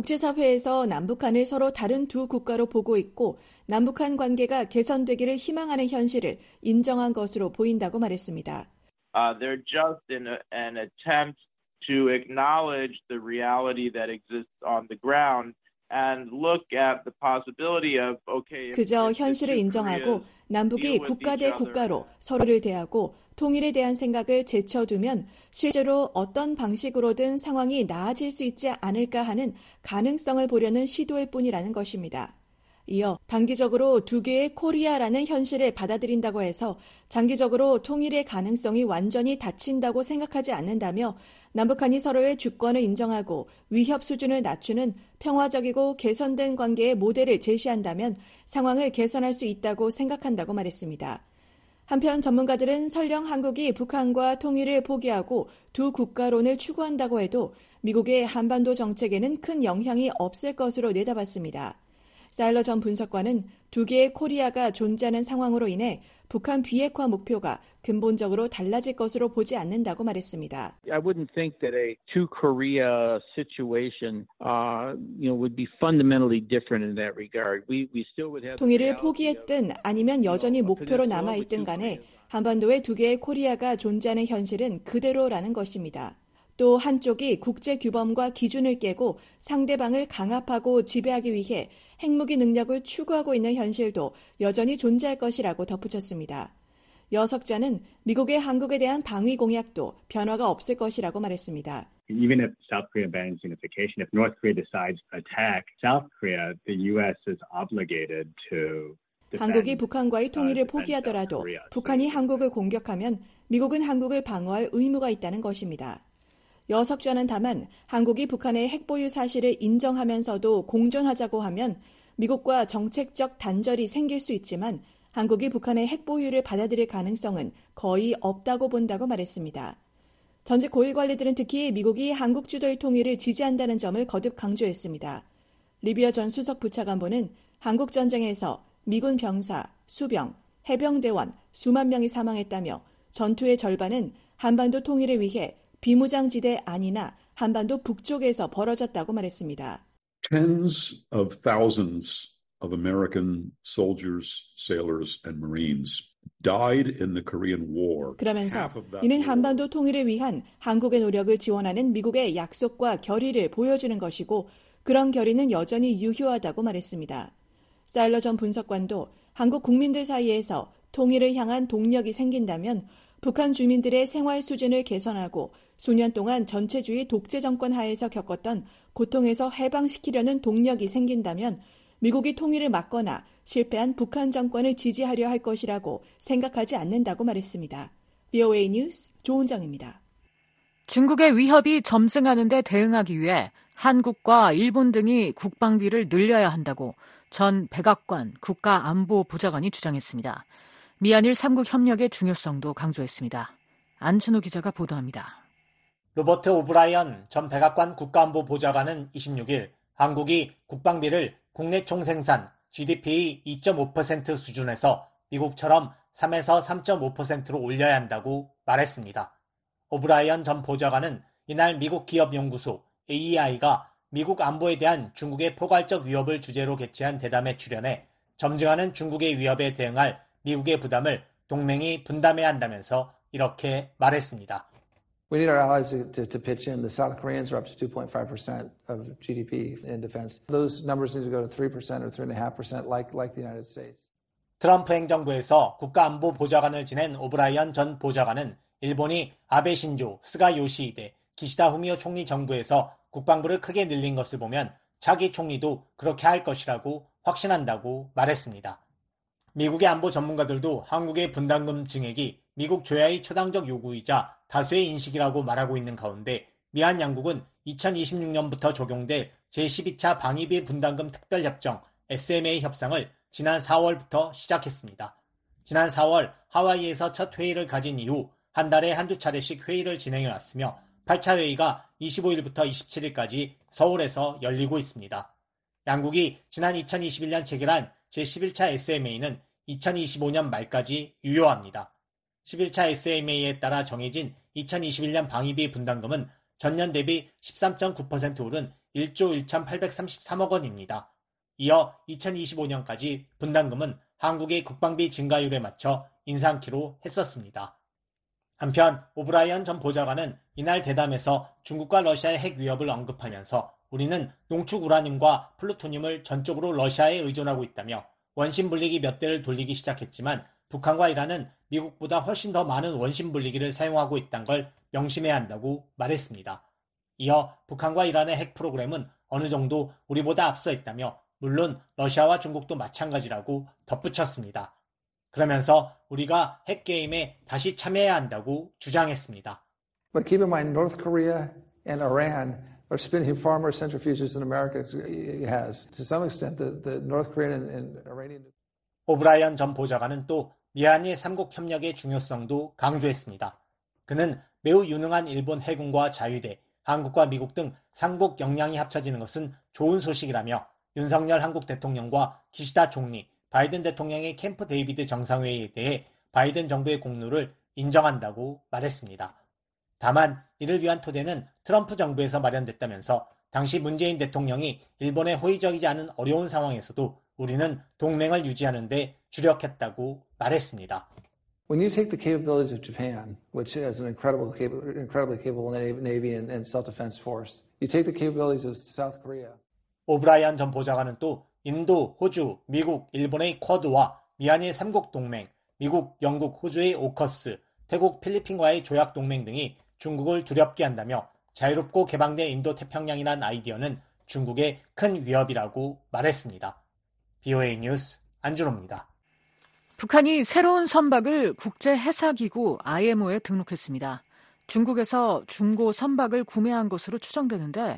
국제사회에서 남북한을 서로 다른 두 국가로 보고 있고 남북한 관계가 개선되기를 희망하는 현실을 인정한 것으로 보인다고 말했습니다. They're just an attempt to acknowledge the reality that exists on the ground and look at the possibility of, okay, 그저 현실을 인정하고 남북이 국가 대 국가로 서로를 대하고 통일에 대한 생각을 제쳐두면 실제로 어떤 방식으로든 상황이 나아질 수 있지 않을까 하는 가능성을 보려는 시도일 뿐이라는 것입니다. 이어 단기적으로 두 개의 코리아라는 현실을 받아들인다고 해서 장기적으로 통일의 가능성이 완전히 닫힌다고 생각하지 않는다며 남북한이 서로의 주권을 인정하고 위협 수준을 낮추는 평화적이고 개선된 관계의 모델을 제시한다면 상황을 개선할 수 있다고 생각한다고 말했습니다. 한편 전문가들은 설령 한국이 북한과 통일을 포기하고 두 국가론을 추구한다고 해도 미국의 한반도 정책에는 큰 영향이 없을 것으로 내다봤습니다. 사일러 전 분석관은 두 개의 코리아가 존재하는 상황으로 인해 북한 비핵화 목표가 근본적으로 달라질 것으로 보지 않는다고 말했습니다. I wouldn't think that a two Korea situation, would be fundamentally different in that regard. We still would have 통일을 포기했든 아니면 여전히 목표로 남아있든 간에 한반도에 두 개의 코리아가 존재하는 현실은 그대로라는 것입니다. 또 한쪽이 국제 규범과 기준을 깨고 상대방을 강압하고 지배하기 위해 핵무기 능력을 추구하고 있는 현실도 여전히 존재할 것이라고 덧붙였습니다. 여석자는 미국의 한국에 대한 방위 공약도 변화가 없을 것이라고 말했습니다. Even if South Korea bans unification, if North Korea decides to attack South Korea, the U.S. is obligated to 한국이 북한과의 통일을 포기하더라도 북한이 한국을 공격하면 미국은 한국을 방어할 의무가 있다는 것입니다. 여석자는 다만 한국이 북한의 핵보유 사실을 인정하면서도 공존하자고 하면 미국과 정책적 단절이 생길 수 있지만 한국이 북한의 핵보유를 받아들일 가능성은 거의 없다고 본다고 말했습니다. 전직 고위 관리들은 특히 미국이 한국 주도의 통일을 지지한다는 점을 거듭 강조했습니다. 리비어 전 수석 부차관보는 한국 전쟁에서 미군 병사, 수병, 해병대원 수만 명이 사망했다며 전투의 절반은 한반도 통일을 위해 비무장지대 안이나 한반도 북쪽에서 벌어졌다고 말했습니다. Tens of thousands of American soldiers, sailors, and Marines died in the Korean War. 그러면서 이는 한반도 통일을 위한 한국의 노력을 지원하는 미국의 약속과 결의를 보여주는 것이고 그런 결의는 여전히 유효하다고 말했습니다. 사일러 전 분석관도 한국 국민들 사이에서 통일을 향한 동력이 생긴다면 북한 주민들의 생활 수준을 개선하고 수년 동안 전체주의 독재 정권 하에서 겪었던 고통에서 해방시키려는 동력이 생긴다면 미국이 통일을 막거나 실패한 북한 정권을 지지하려 할 것이라고 생각하지 않는다고 말했습니다. VOA 뉴스 조은정입니다. 중국의 위협이 점증하는 데 대응하기 위해 한국과 일본 등이 국방비를 늘려야 한다고 전 백악관 국가안보보좌관이 주장했습니다. 미한일 3국 협력의 중요성도 강조했습니다. 안준호 기자가 보도합니다. 로버트 오브라이언 전 백악관 국가안보보좌관은 26일 한국이 국방비를 국내 총생산 GDP의 2.5% 수준에서 미국처럼 3에서 3.5%로 올려야 한다고 말했습니다. 오브라이언 전 보좌관은 이날 미국 기업연구소 AEI가 미국 안보에 대한 중국의 포괄적 위협을 주제로 개최한 대담에 출연해 점증하는 중국의 위협에 대응할 미국의 부담을 동맹이 분담해야 한다면서 이렇게 말했습니다. We need our allies to pitch in. The South Koreans are up to 2.5% of GDP in defense. Those numbers need to go to 3% or 3.5% like the United States. 트럼프 행정부에서 국가안보보좌관을 지낸 오브라이언 전 보좌관은 일본이 아베 신조, 스가 요시히데, 기시다 후미오 총리 정부에서 국방부를 크게 늘린 것을 보면 차기 총리도 그렇게 할 것이라고 확신한다고 말했습니다. 미국의 안보 전문가들도 한국의 분담금 증액이 미국 조야의 초당적 요구이자 다수의 인식이라고 말하고 있는 가운데 미한 양국은 2026년부터 적용될 제12차 방위비 분담금 특별협정 SMA 협상을 지난 4월부터 시작했습니다. 지난 4월 하와이에서 첫 회의를 가진 이후 한 달에 한두 차례씩 회의를 진행해왔으며 8차 회의가 25일부터 27일까지 서울에서 열리고 있습니다. 양국이 지난 2021년 체결한 제11차 SMA는 2025년 말까지 유효합니다. 11차 SMA에 따라 정해진 2021년 방위비 분담금은 전년 대비 13.9% 오른 1조 1,833억 원입니다. 이어 2025년까지 분담금은 한국의 국방비 증가율에 맞춰 인상키로 했었습니다. 한편 오브라이언 전 보좌관은 이날 대담에서 중국과 러시아의 핵 위협을 언급하면서 우리는 농축 우라늄과 플루토늄을 전적으로 러시아에 의존하고 있다며 원심 분리기 몇 대를 돌리기 시작했지만 북한과 이란은 미국보다 훨씬 더 많은 원심 분리기를 사용하고 있다는 걸 명심해야 한다고 말했습니다. 이어 북한과 이란의 핵 프로그램은 어느 정도 우리보다 앞서 있다며 물론 러시아와 중국도 마찬가지라고 덧붙였습니다. 그러면서 우리가 핵게임에 다시 참여해야 한다고 주장했습니다. But keep in mind, North Korea and Iran are spinning far more centrifuges than America has. To some extent, the North Korean and Iranian... 오브라이언 전 보좌관은 또 미한일 3국 협력의 중요성도 강조했습니다. 그는 매우 유능한 일본 해군과 자유대, 한국과 미국 등 삼국 역량이 합쳐지는 것은 좋은 소식이라며 윤석열 한국 대통령과 기시다 총리, 바이든 대통령의 캠프 데이비드 정상회의에 대해 바이든 정부의 공로를 인정한다고 말했습니다. 다만 이를 위한 토대는 트럼프 정부에서 마련됐다면서 당시 문재인 대통령이 일본에 호의적이지 않은 어려운 상황에서도 우리는 동맹을 유지하는 데 주력했다고 말했습니다. When you take the capabilities of Japan, which has an incredibly capable Navy and self-defense force, you take the capabilities of South Korea. 오브라이언 전 보좌관은 또 인도, 호주, 미국, 일본의 쿼드와 미한일 3국 동맹, 미국, 영국, 호주의 오커스, 태국, 필리핀과의 조약 동맹 등이 중국을 두렵게 한다며 자유롭고 개방된 인도태평양이란 아이디어는 중국의 큰 위협이라고 말했습니다. BOA 뉴스 안준호입니다. 북한이 새로운 선박을 국제해사기구 IMO에 등록했습니다. 중국에서 중고 선박을 구매한 것으로 추정되는데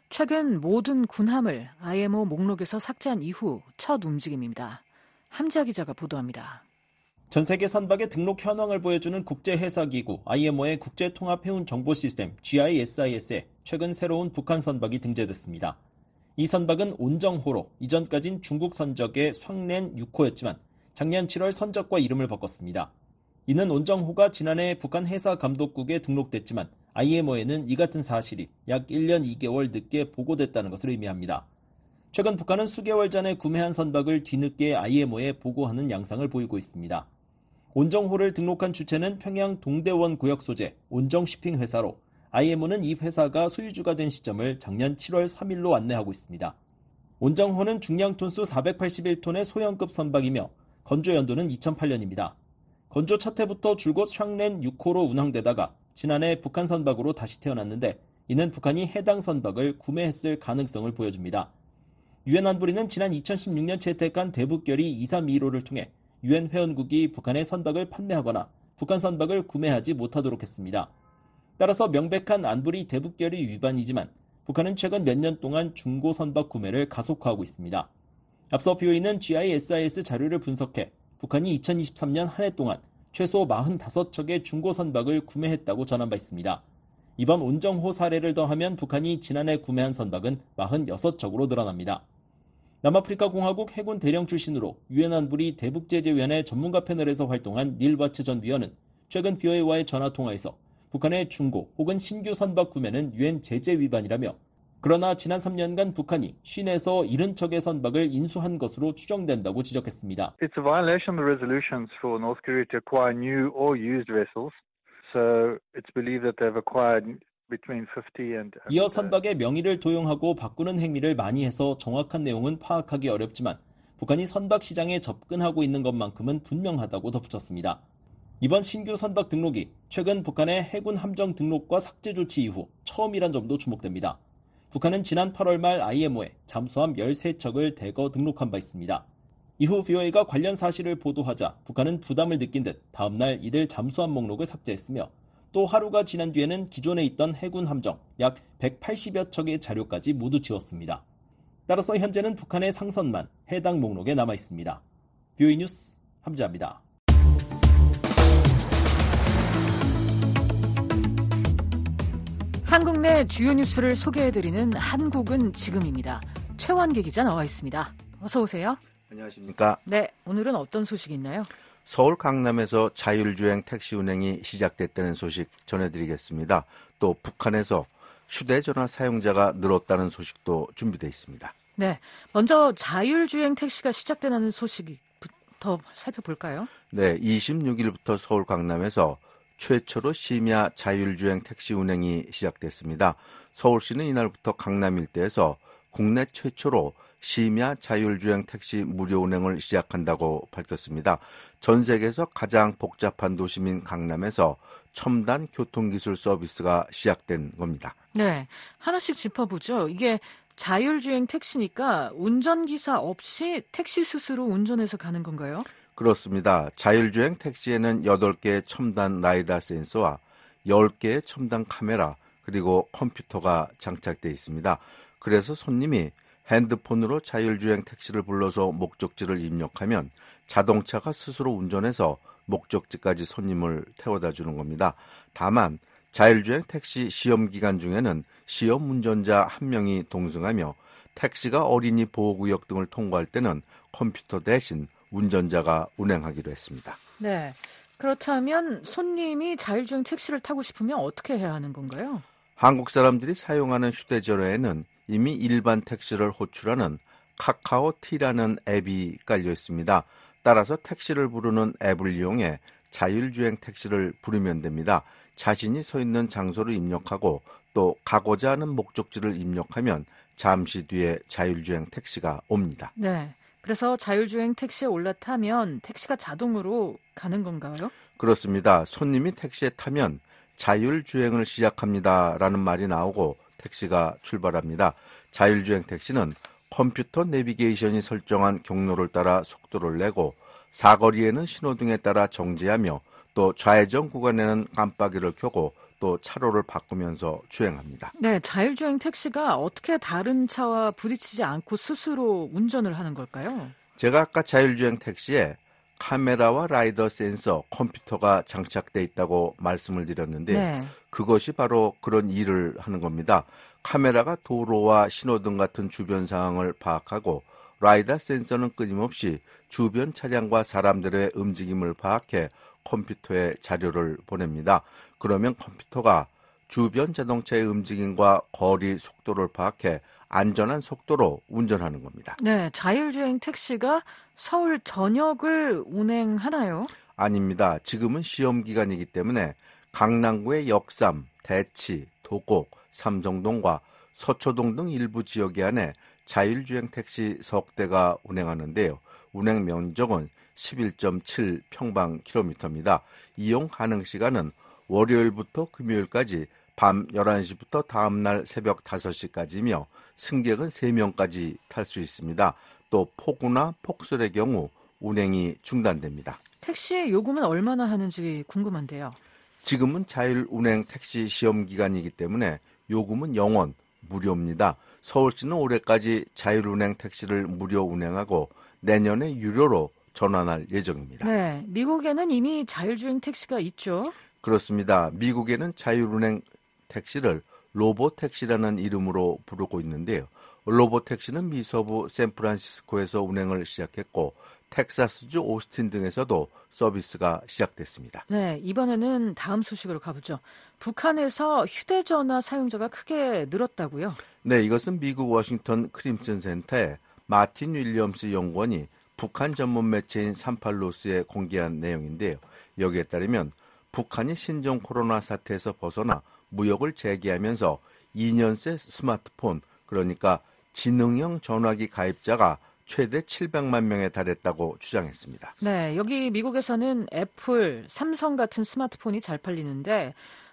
최근 모든 군함을 IMO 목록에서 삭제한 이후 첫 움직임입니다. 함지아 기자가 보도합니다. 전 세계 선박의 등록 현황을 보여주는 국제해사기구 IMO의 국제통합해운정보시스템 GISIS에 최근 새로운 북한 선박이 등재됐습니다. 이 선박은 온정호로 이전까진 중국 선적의 황렌 6호였지만 작년 7월 선적과 이름을 바꿨습니다. 이는 온정호가 지난해 북한 해사감독국에 등록됐지만 IMO에는 이 같은 사실이 약 1년 2개월 늦게 보고됐다는 것을 의미합니다. 최근 북한은 수개월 전에 구매한 선박을 뒤늦게 IMO에 보고하는 양상을 보이고 있습니다. 온정호를 등록한 주체는 평양 동대원 구역 소재 온정쉬핑 회사로 IMO는 이 회사가 소유주가 된 시점을 작년 7월 3일로 안내하고 있습니다. 온정호는 중량 톤수 481톤의 소형급 선박이며 건조 연도는 2008년입니다. 건조 첫 해부터 줄곧 황렌 6호로 운항되다가 지난해 북한 선박으로 다시 태어났는데 이는 북한이 해당 선박을 구매했을 가능성을 보여줍니다. 유엔 안보리는 지난 2016년 채택한 대북결의 2325를 통해 유엔 회원국이 북한의 선박을 판매하거나 북한 선박을 구매하지 못하도록 했습니다. 따라서 명백한 안보리 대북결의 위반이지만 북한은 최근 몇 년 동안 중고 선박 구매를 가속화하고 있습니다. 앞서 BOE는 GISIS 자료를 분석해 북한이 2023년 한 해 동안 최소 45척의 중고 선박을 구매했다고 전한 바 있습니다. 이번 온정호 사례를 더하면 북한이 지난해 구매한 선박은 46척으로 늘어납니다. 남아프리카 공화국 해군 대령 출신으로 유엔 안보리 대북제재위원회 전문가 패널에서 활동한 닐 와츠 전 위원은 최근 BOA와의 전화통화에서 북한의 중고 혹은 신규 선박 구매는 유엔 제재 위반이라며 그러나 지난 3년간 북한이 50에서 70척의 선박을 인수한 것으로 추정된다고 지적했습니다. It's a violation of the resolutions for North Korea to acquire new or used vessels. So it's believed that they've acquired between 50 and... 이어 선박의 명의를 도용하고 바꾸는 행위를 많이 해서 정확한 내용은 파악하기 어렵지만 북한이 선박 시장에 접근하고 있는 것만큼은 분명하다고 덧붙였습니다. 이번 신규 선박 등록이 최근 북한의 해군 함정 등록과 삭제 조치 이후 처음이란 점도 주목됩니다. 북한은 지난 8월 말 IMO에 잠수함 13척을 대거 등록한 바 있습니다. 이후 BOA가 관련 사실을 보도하자 북한은 부담을 느낀 듯 다음날 이들 잠수함 목록을 삭제했으며 또 하루가 지난 뒤에는 기존에 있던 해군 함정 약 180여 척의 자료까지 모두 지웠습니다. 따라서 현재는 북한의 상선만 해당 목록에 남아 있습니다. BOE 뉴스 함지아입니다. 한국 내 주요 뉴스를 소개해드리는 한국은 지금입니다. 최원기 기자 나와 있습니다. 어서 오세요. 안녕하십니까. 네, 오늘은 어떤 소식이 있나요? 서울 강남에서 자율주행 택시 운행이 시작됐다는 소식 전해드리겠습니다. 또 북한에서 휴대전화 사용자가 늘었다는 소식도 준비되어 있습니다. 네, 먼저 자율주행 택시가 시작되는 소식부터 살펴볼까요? 네, 26일부터 서울 강남에서 최초로 심야 자율주행 택시 운행이 시작됐습니다. 서울시는 이날부터 강남 일대에서 국내 최초로 심야 자율주행 택시 무료 운행을 시작한다고 밝혔습니다. 전 세계에서 가장 복잡한 도시민 강남에서 첨단 교통기술 서비스가 시작된 겁니다. 네, 하나씩 짚어보죠. 이게 자율주행 택시니까 운전기사 없이 택시 스스로 운전해서 가는 건가요? 그렇습니다. 자율주행 택시에는 8개의 첨단 라이다 센서와 10개의 첨단 카메라 그리고 컴퓨터가 장착되어 있습니다. 그래서 손님이 핸드폰으로 자율주행 택시를 불러서 목적지를 입력하면 자동차가 스스로 운전해서 목적지까지 손님을 태워다 주는 겁니다. 다만 자율주행 택시 시험 기간 중에는 시험 운전자 1명이 동승하며 택시가 어린이 보호구역 등을 통과할 때는 컴퓨터 대신 운전자가 운행하기로 했습니다. 네, 그렇다면 손님이 자율주행 택시를 타고 싶으면 어떻게 해야 하는 건가요? 한국 사람들이 사용하는 휴대전화에는 이미 일반 택시를 호출하는 카카오티라는 앱이 깔려 있습니다. 따라서 택시를 부르는 앱을 이용해 자율주행 택시를 부르면 됩니다. 자신이 서 있는 장소를 입력하고 또 가고자 하는 목적지를 입력하면 잠시 뒤에 자율주행 택시가 옵니다. 네, 그래서 자율주행 택시에 올라타면 택시가 자동으로 가는 건가요? 그렇습니다. 손님이 택시에 타면 자율주행을 시작합니다라는 말이 나오고 택시가 출발합니다. 자율주행 택시는 컴퓨터 내비게이션이 설정한 경로를 따라 속도를 내고 사거리에는 신호등에 따라 정지하며 또 좌회전 구간에는 깜빡이를 켜고 또 차로를 바꾸면서 주행합니다. 네, 자율주행 택시가 어떻게 다른 차와 부딪히지 않고 스스로 운전을 하는 걸까요? 제가 아까 자율주행 택시에 카메라와 라이더 센서, 컴퓨터가 장착돼 있다고 말씀을 드렸는데요. 네. 그것이 바로 그런 일을 하는 겁니다. 카메라가 도로와 신호등 같은 주변 상황을 파악하고 라이더 센서는 끊임없이 주변 차량과 사람들의 움직임을 파악해 컴퓨터에 자료를 보냅니다. 그러면 컴퓨터가 주변 자동차의 움직임과 거리 속도를 파악해 안전한 속도로 운전하는 겁니다. 네, 자율주행 택시가 서울 전역을 운행하나요? 아닙니다. 지금은 시험 기간이기 때문에 강남구의 역삼, 대치, 도곡, 삼성동과 서초동 등 일부 지역에 한해 자율주행 택시 석 대가 운행하는데요. 운행 면적은 11.7 평방킬로미터입니다. 이용 가능 시간은 월요일부터 금요일까지 밤 11시부터 다음날 새벽 5시까지며 승객은 3명까지 탈 수 있습니다. 또 폭우나 폭설의 경우 운행이 중단됩니다. 택시 요금은 얼마나 하는지 궁금한데요. 지금은 자율운행 택시 시험 기간이기 때문에 요금은 영원 무료입니다. 서울시는 올해까지 자율운행 택시를 무료 운행하고 내년에 유료로 전환할 예정입니다. 네, 미국에는 이미 자율주행 택시가 있죠. 그렇습니다. 미국에는 자율운행 택시를 로보택시라는 이름으로 부르고 있는데요. 로보택시는 미서부 샌프란시스코에서 운행을 시작했고 텍사스주 오스틴 등에서도 서비스가 시작됐습니다. 네, 이번에는 다음 소식으로 가보죠. 북한에서 휴대전화 사용자가 크게 늘었다고요? 네, 이것은 미국 워싱턴 크림슨 센터의 마틴 윌리엄스 연구원이 북한 전문 매체인 38로스에 공개한 내용인데요. 여기에 따르면 북한이 신종 코로나 사태에서 벗어나 무역을 재개하면서 2년 새 스마트폰, 그러니까 지능형 전화기 가입자가 최대 700만 명에 달했다고 주장했습니다. 네, 여기 미국에서는 애플, 삼성 같은 스마트폰이 잘 팔리는데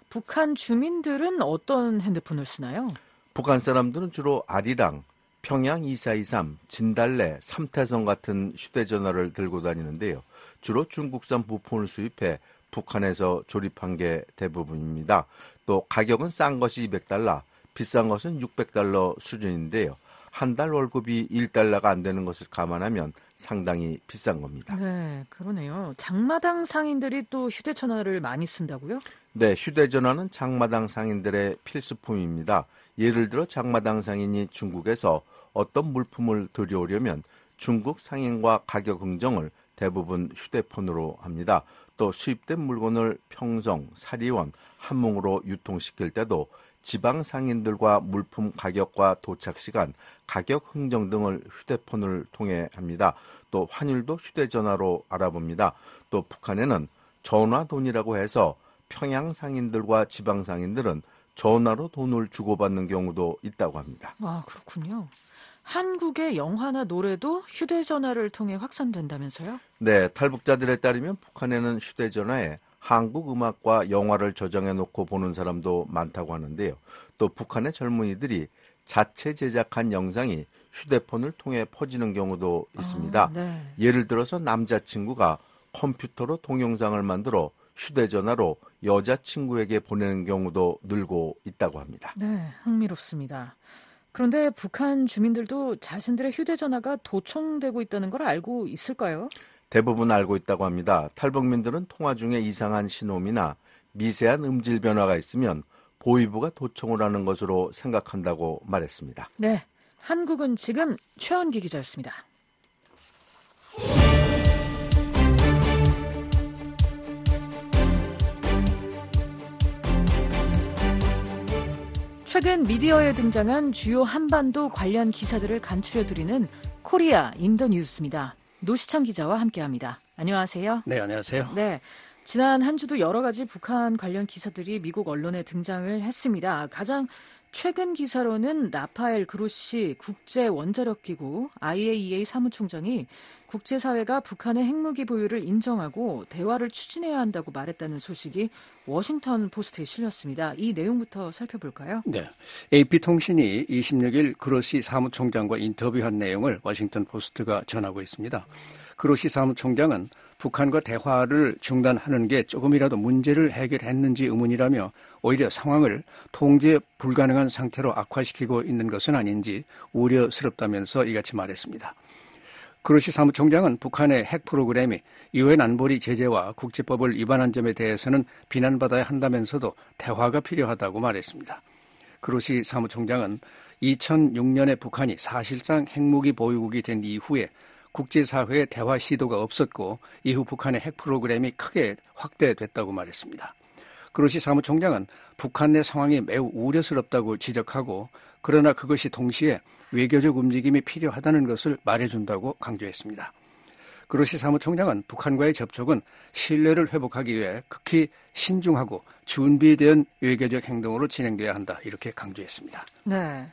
북한 주민들은 어떤 핸드폰을 쓰나요? 북한 사람들은 주로 아리랑, 평양 2423, 진달래, 삼태성 같은 휴대전화를 들고 다니는데요. 주로 중국산 부품을 수입해 북한에서 조립한 게 대부분입니다. 또 가격은 싼 것이 $200, 비싼 것은 $600 수준인데요. 한 달 월급이 $1가 안 되는 것을 감안하면 상당히 비싼 겁니다. 네, 그러네요. 장마당 상인들이 또 휴대전화를 많이 쓴다고요? 네, 휴대전화는 장마당 상인들의 필수품입니다. 예를 들어 장마당 상인이 중국에서 어떤 물품을 들여오려면 중국 상인과 가격 흥정을 대부분 휴대폰으로 합니다. 또 수입된 물건을 평성, 사리원, 함흥으로 유통시킬 때도 지방 상인들과 물품 가격과 도착 시간, 가격 흥정 등을 휴대폰을 통해 합니다. 또 환율도 휴대전화로 알아봅니다. 또 북한에는 전화돈이라고 해서 평양 상인들과 지방 상인들은 전화로 돈을 주고받는 경우도 있다고 합니다. 아, 그렇군요. 한국의 영화나 노래도 휴대전화를 통해 확산된다면서요? 네, 탈북자들에 따르면 북한에는 휴대전화에 한국 음악과 영화를 저장해놓고 보는 사람도 많다고 하는데요. 또 북한의 젊은이들이 자체 제작한 영상이 휴대폰을 통해 퍼지는 경우도 있습니다. 네. 예를 들어서 남자친구가 컴퓨터로 동영상을 만들어 휴대전화로 여자친구에게 보내는 경우도 늘고 있다고 합니다. 네, 흥미롭습니다. 그런데 북한 주민들도 자신들의 휴대전화가 도청되고 있다는 걸 알고 있을까요? 대부분 알고 있다고 합니다. 탈북민들은 통화 중에 이상한 신호음이나 미세한 음질 변화가 있으면 보위부가 도청을 하는 것으로 생각한다고 말했습니다. 네, 한국은 지금 최원기 기자였습니다. 최근 미디어에 등장한 주요 한반도 관련 기사들을 간추려드리는 코리아 인더 뉴스입니다. 노시창 기자와 함께합니다. 안녕하세요. 네, 안녕하세요. 네, 지난 한 주도 여러 가지 북한 관련 기사들이 미국 언론에 등장을 했습니다. 가장 최근 기사로는 라파엘 그로시 국제원자력기구 IAEA 사무총장이 국제사회가 북한의 핵무기 보유를 인정하고 대화를 추진해야 한다고 말했다는 소식이 워싱턴 포스트에 실렸습니다. 이 내용부터 살펴볼까요? 네, AP통신이 26일 그로시 사무총장과 인터뷰한 내용을 워싱턴 포스트가 전하고 있습니다. 그로시 사무총장은 북한과 대화를 중단하는 게 조금이라도 문제를 해결했는지 의문이라며 오히려 상황을 통제 불가능한 상태로 악화시키고 있는 것은 아닌지 우려스럽다면서 이같이 말했습니다. 그로시 사무총장은 북한의 핵 프로그램이 유엔 안보리 제재와 국제법을 위반한 점에 대해서는 비난받아야 한다면서도 대화가 필요하다고 말했습니다. 그로시 사무총장은 2006년에 북한이 사실상 핵무기 보유국이 된 이후에 국제사회의 대화 시도가 없었고 이후 북한의 핵 프로그램이 크게 확대됐다고 말했습니다. 그로시 사무총장은 북한 내 상황이 매우 우려스럽다고 지적하고 그러나 그것이 동시에 외교적 움직임이 필요하다는 것을 말해준다고 강조했습니다. 그로시 사무총장은 북한과의 접촉은 신뢰를 회복하기 위해 극히 신중하고 준비된 외교적 행동으로 진행돼야 한다 이렇게 강조했습니다. 네,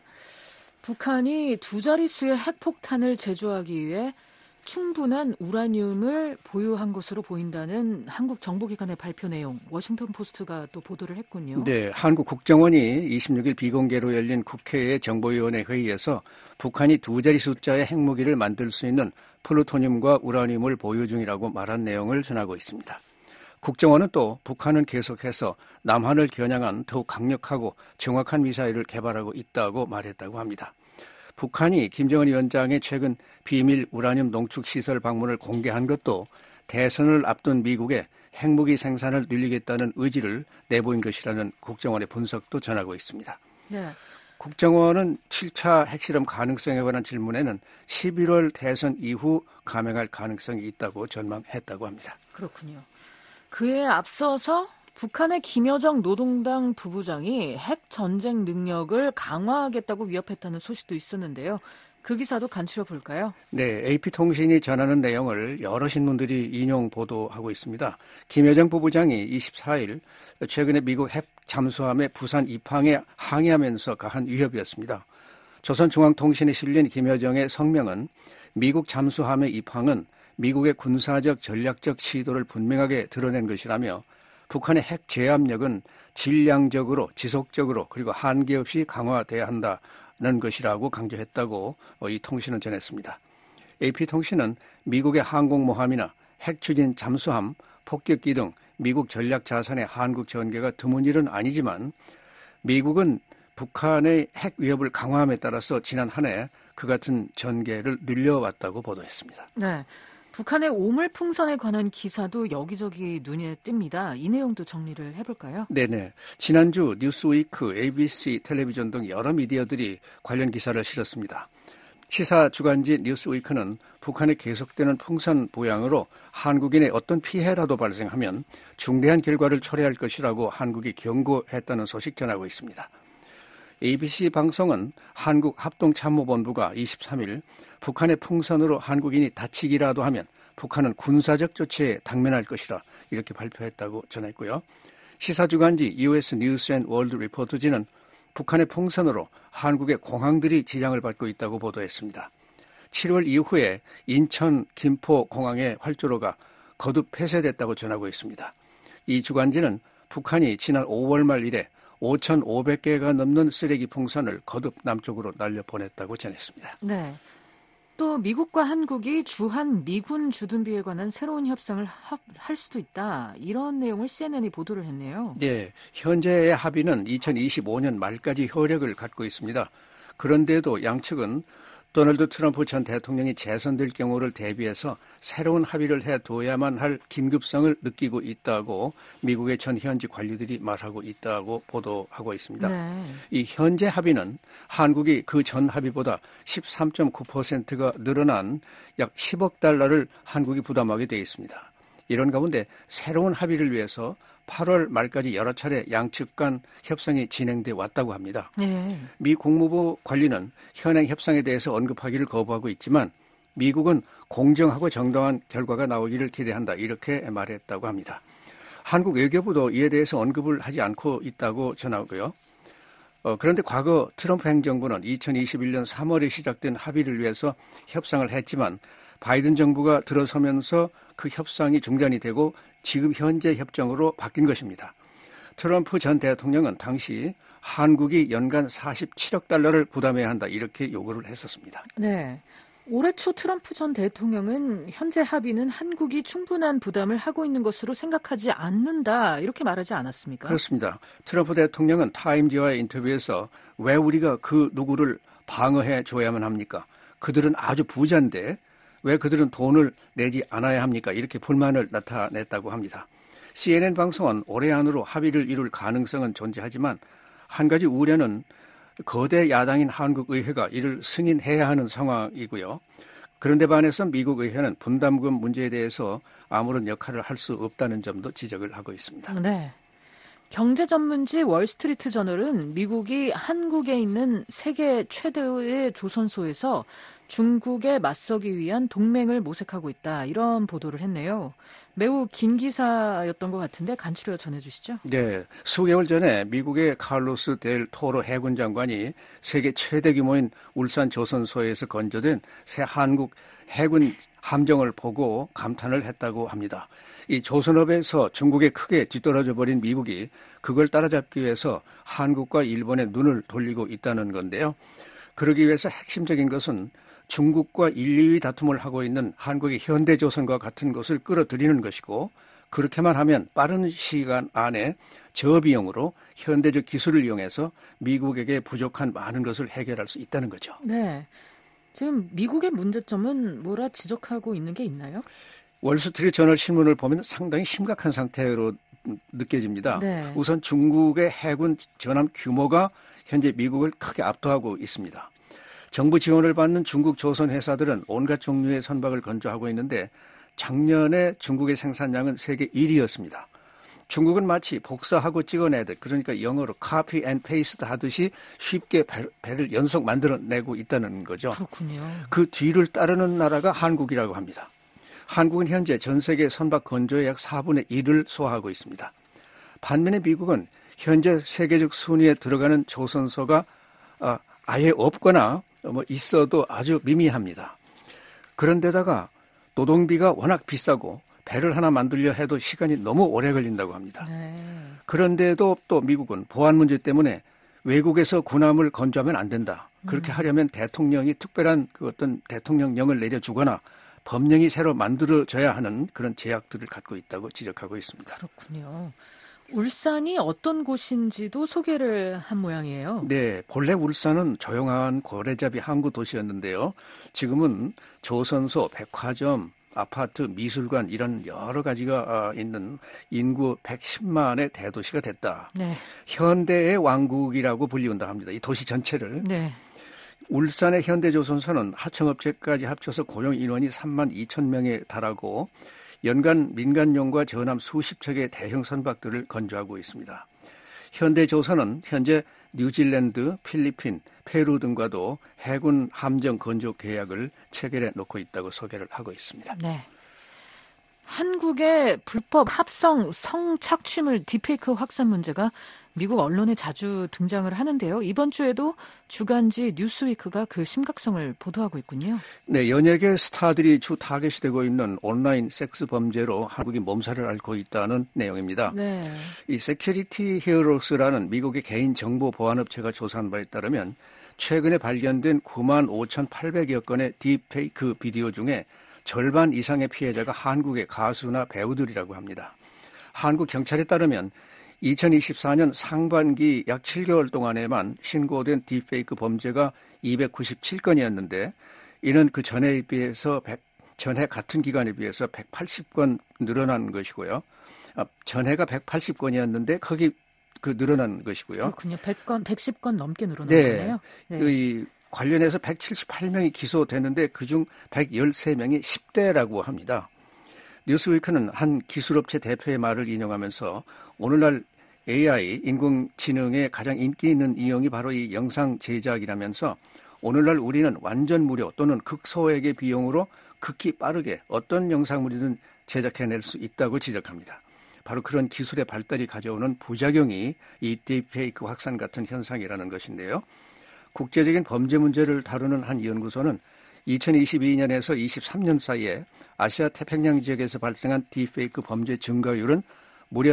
북한이 두 자릿수의 핵폭탄을 제조하기 위해 충분한 우라늄을 보유한 것으로 보인다는 한국 정보기관의 발표 내용, 워싱턴 포스트가 또 보도를 했군요. 네, 한국 국정원이 26일 비공개로 열린 국회의 정보위원회 회의에서 북한이 두 자리 숫자의 핵무기를 만들 수 있는 플루토늄과 우라늄을 보유 중이라고 말한 내용을 전하고 있습니다. 국정원은 또 북한은 계속해서 남한을 겨냥한 더욱 강력하고 정확한 미사일을 개발하고 있다고 말했다고 합니다. 북한이 김정은 위원장의 최근 비밀 우라늄 농축 시설 방문을 공개한 것도 대선을 앞둔 미국의 핵무기 생산을 늘리겠다는 의지를 내보인 것이라는 국정원의 분석도 전하고 있습니다. 네. 국정원은 7차 핵실험 가능성에 관한 질문에는 11월 대선 이후 감행할 가능성이 있다고 전망했다고 합니다. 그렇군요. 그에 앞서서 북한의 김여정 노동당 부부장이 핵 전쟁 능력을 강화하겠다고 위협했다는 소식도 있었는데요. 그 기사도 간추려 볼까요? 네, AP통신이 전하는 내용을 여러 신문들이 인용 보도하고 있습니다. 김여정 부부장이 24일 최근에 미국 핵 잠수함의 부산 입항에 항의하면서 가한 위협이었습니다. 조선중앙통신에 실린 김여정의 성명은 미국 잠수함의 입항은 미국의 군사적 전략적 시도를 분명하게 드러낸 것이라며 북한의 핵 제압력은 질량적으로 지속적으로 그리고 한계 없이 강화돼야 한다는 것이라고 강조했다고 이 통신은 전했습니다. AP통신은 미국의 항공모함이나 핵 추진 잠수함, 폭격기 등 미국 전략 자산의 한국 전개가 드문 일은 아니지만 미국은 북한의 핵 위협을 강화함에 따라서 지난 한 해 그 같은 전개를 늘려왔다고 보도했습니다. 네. 북한의 오물풍선에 관한 기사도 여기저기 눈에 띕니다. 이 내용도 정리를 해볼까요? 네네. 지난주 뉴스위크, ABC, 텔레비전 등 여러 미디어들이 관련 기사를 실었습니다. 시사 주간지 뉴스위크는 북한의 계속되는 풍선 보양으로 한국인의 어떤 피해라도 발생하면 중대한 결과를 초래할 것이라고 한국이 경고했다는 소식 전하고 있습니다. ABC 방송은 한국합동참모본부가 23일 북한의 풍선으로 한국인이 다치기라도 하면 북한은 군사적 조치에 당면할 것이라 이렇게 발표했다고 전했고요. 시사주간지 US 뉴스 앤 월드 리포트지는 북한의 풍선으로 한국의 공항들이 지장을 받고 있다고 보도했습니다. 7월 이후에 인천, 김포 공항의 활주로가 거듭 폐쇄됐다고 전하고 있습니다. 이 주간지는 북한이 지난 5월 말 이래 5,500개가 넘는 쓰레기 풍선을 거듭 남쪽으로 날려보냈다고 전했습니다. 네. 또 미국과 한국이 주한 미군 주둔비에 관한 새로운 협상을 할 수도 있다. 이런 내용을 CNN이 보도를 했네요. 네. 현재의 합의는 2025년 말까지 효력을 갖고 있습니다. 그런데도 양측은 도널드 트럼프 전 대통령이 재선될 경우를 대비해서 새로운 합의를 해둬야만 할 긴급성을 느끼고 있다고 미국의 전 현지 관리들이 말하고 있다고 보도하고 있습니다. 네. 이 현재 합의는 한국이 그 전 합의보다 13.9%가 늘어난 약 10억 달러를 한국이 부담하게 되어 있습니다. 이런 가운데 새로운 합의를 위해서 8월 말까지 여러 차례 양측 간 협상이 진행돼 왔다고 합니다. 네. 미 국무부 관리는 현행 협상에 대해서 언급하기를 거부하고 있지만 미국은 공정하고 정당한 결과가 나오기를 기대한다 이렇게 말했다고 합니다. 한국 외교부도 이에 대해서 언급을 하지 않고 있다고 전하고요. 그런데 과거 트럼프 행정부는 2021년 3월에 시작된 합의를 위해서 협상을 했지만 바이든 정부가 들어서면서 그 협상이 중단이 되고 지금 현재 협정으로 바뀐 것입니다. 트럼프 전 대통령은 당시 한국이 연간 47억 달러를 부담해야 한다 이렇게 요구를 했었습니다. 네. 올해 초 트럼프 전 대통령은 현재 합의는 한국이 충분한 부담을 하고 있는 것으로 생각하지 않는다 이렇게 말하지 않았습니까? 그렇습니다. 트럼프 대통령은 타임지와의 인터뷰에서 왜 우리가 그 누구를 방어해 줘야만 합니까? 그들은 아주 부자인데 왜 그들은 돈을 내지 않아야 합니까? 이렇게 불만을 나타냈다고 합니다. CNN 방송은 올해 안으로 합의를 이룰 가능성은 존재하지만 한 가지 우려는 거대 야당인 한국의회가 이를 승인해야 하는 상황이고요. 그런데 반해서 미국 의회는 분담금 문제에 대해서 아무런 역할을 할 수 없다는 점도 지적을 하고 있습니다. 네. 경제 전문지 월스트리트 저널은 미국이 한국에 있는 세계 최대의 조선소에서 중국에 맞서기 위한 동맹을 모색하고 있다. 이런 보도를 했네요. 매우 긴 기사였던 것 같은데 간추려 전해주시죠. 네. 수개월 전에 미국의 칼로스 델 토로 해군 장관이 세계 최대 규모인 울산 조선소에서 건조된 새 한국 해군 함정을 보고 감탄을 했다고 합니다. 이 조선업에서 중국에 크게 뒤떨어져 버린 미국이 그걸 따라잡기 위해서 한국과 일본의 눈을 돌리고 있다는 건데요. 그러기 위해서 핵심적인 것은 중국과 1, 2위 다툼을 하고 있는 한국의 현대조선과 같은 것을 끌어들이는 것이고 그렇게만 하면 빠른 시간 안에 저비용으로 현대적 기술을 이용해서 미국에게 부족한 많은 것을 해결할 수 있다는 거죠. 네. 지금 미국의 문제점은 뭐라 지적하고 있는 게 있나요? 월스트리트 저널 신문을 보면 상당히 심각한 상태로 느껴집니다. 네. 우선 중국의 해군 전함 규모가 현재 미국을 크게 압도하고 있습니다. 정부 지원을 받는 중국 조선 회사들은 온갖 종류의 선박을 건조하고 있는데 작년에 중국의 생산량은 세계 1위였습니다. 중국은 마치 복사하고 찍어내듯 그러니까 영어로 copy and paste 하듯이 쉽게 배를 연속 만들어내고 있다는 거죠. 그렇군요. 그 뒤를 따르는 나라가 한국이라고 합니다. 한국은 현재 전 세계 선박 건조의 약 4분의 1을 소화하고 있습니다. 반면에 미국은 현재 세계적 순위에 들어가는 조선소가 아예 없거나 있어도 아주 미미합니다. 그런데다가 노동비가 워낙 비싸고 배를 하나 만들려 해도 시간이 너무 오래 걸린다고 합니다. 네. 그런데도 또 미국은 보안 문제 때문에 외국에서 군함을 건조하면 안 된다. 그렇게 하려면 대통령이 특별한 그 어떤 대통령령을 내려주거나 법령이 새로 만들어져야 하는 그런 제약들을 갖고 있다고 지적하고 있습니다. 그렇군요. 울산이 어떤 곳인지도 소개를 한 모양이에요. 네, 본래 울산은 조용한 고래잡이 항구 도시였는데요. 지금은 조선소, 백화점, 아파트, 미술관 이런 여러 가지가 있는 인구 110만의 대도시가 됐다. 네. 현대의 왕국이라고 불리운다 합니다. 이 도시 전체를. 네. 울산의 현대조선소는 하청업체까지 합쳐서 고용 인원이 3만 2천 명에 달하고 연간 민간용과 전함 수십 척의 대형 선박들을 건조하고 있습니다. 현대조선은 현재 뉴질랜드, 필리핀, 페루 등과도 해군 함정 건조 계약을 체결해 놓고 있다고 소개를 하고 있습니다. 네. 한국의 불법 합성 성착취물 딥페이크 확산 문제가 미국 언론에 자주 등장을 하는데요. 이번 주에도 주간지 뉴스위크가 그 심각성을 보도하고 있군요. 네, 연예계 스타들이 주 타겟이 되고 있는 온라인 섹스 범죄로 한국이 몸살을 앓고 있다는 내용입니다. 네. 이 세큐리티 히어로스라는 미국의 개인 정보 보안업체가 조사한 바에 따르면 최근에 발견된 95,800여 건의 딥페이크 비디오 중에 절반 이상의 피해자가 한국의 가수나 배우들이라고 합니다. 한국 경찰에 따르면 2024년 상반기 약 7개월 동안에만 신고된 딥페이크 범죄가 297건이었는데 이는 그 전해 같은 기간에 비해서 180건 늘어난 것이고요. 전해가 180건이었는데 거기 늘어난 것이고요. 그렇군요. 110건 넘게 늘어난 거네요. 네. 관련해서 178명이 기소됐는데 그중 113명이 10대라고 합니다. 뉴스위크는 한 기술업체 대표의 말을 인용하면서 오늘날 AI, 인공지능의 가장 인기 있는 이용이 바로 이 영상 제작이라면서 오늘날 우리는 완전 무료 또는 극소액의 비용으로 극히 빠르게 어떤 영상물이든 제작해낼 수 있다고 지적합니다. 바로 그런 기술의 발달이 가져오는 부작용이 이 딥페이크 확산 같은 현상이라는 것인데요. 국제적인 범죄 문제를 다루는 한 연구소는 2022년에서 23년 사이에 아시아 태평양 지역에서 발생한 딥페이크 범죄 증가율은 무려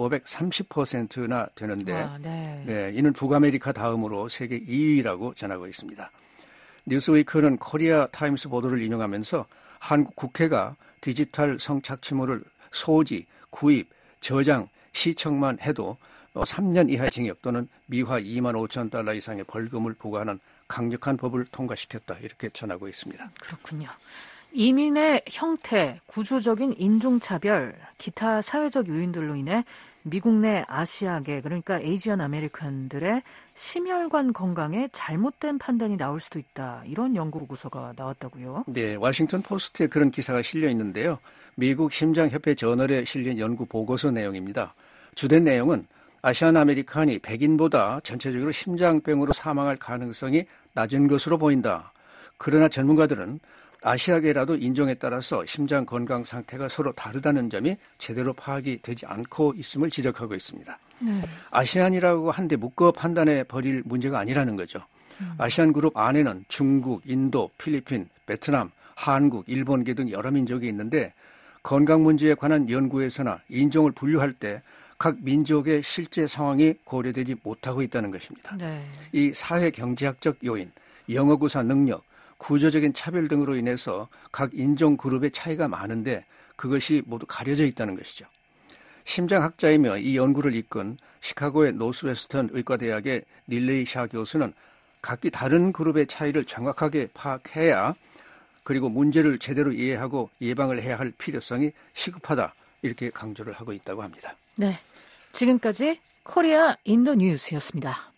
1,530%나 되는데 네, 이는 북아메리카 다음으로 세계 2위라고 전하고 있습니다. 뉴스위크는 코리아 타임스 보도를 인용하면서 한국 국회가 디지털 성착취물을 소지, 구입, 저장, 시청만 해도 3년 이하의 징역 또는 미화 2만 5천 달러 이상의 벌금을 부과하는 강력한 법을 통과시켰다 이렇게 전하고 있습니다. 그렇군요. 이민의 형태, 구조적인 인종차별, 기타 사회적 요인들로 인해 미국 내 아시아계 그러니까 에이지언 아메리칸들의 심혈관 건강에 잘못된 판단이 나올 수도 있다. 이런 연구 보고서가 나왔다고요? 네, 워싱턴 포스트에 그런 기사가 실려 있는데요. 미국 심장협회 저널에 실린 연구 보고서 내용입니다. 주된 내용은 아시안 아메리칸이 백인보다 전체적으로 심장병으로 사망할 가능성이 낮은 것으로 보인다. 그러나 전문가들은 아시아계라도 인종에 따라서 심장 건강 상태가 서로 다르다는 점이 제대로 파악이 되지 않고 있음을 지적하고 있습니다. 아시안이라고 한데 묶어 판단해 버릴 문제가 아니라는 거죠. 아시안 그룹 안에는 중국, 인도, 필리핀, 베트남, 한국, 일본계 등 여러 민족이 있는데 건강 문제에 관한 연구에서나 인종을 분류할 때 각 민족의 실제 상황이 고려되지 못하고 있다는 것입니다. 네. 이 사회 경제학적 요인, 영어 구사 능력, 구조적인 차별 등으로 인해서 각 인종 그룹의 차이가 많은데 그것이 모두 가려져 있다는 것이죠. 심장학자이며 이 연구를 이끈 시카고의 노스웨스턴 의과대학의 닐레이 샤 교수는 각기 다른 그룹의 차이를 정확하게 파악해야 그리고 문제를 제대로 이해하고 예방을 해야 할 필요성이 시급하다 이렇게 강조를 하고 있다고 합니다. 네, 지금까지 코리아 인더 뉴스였습니다.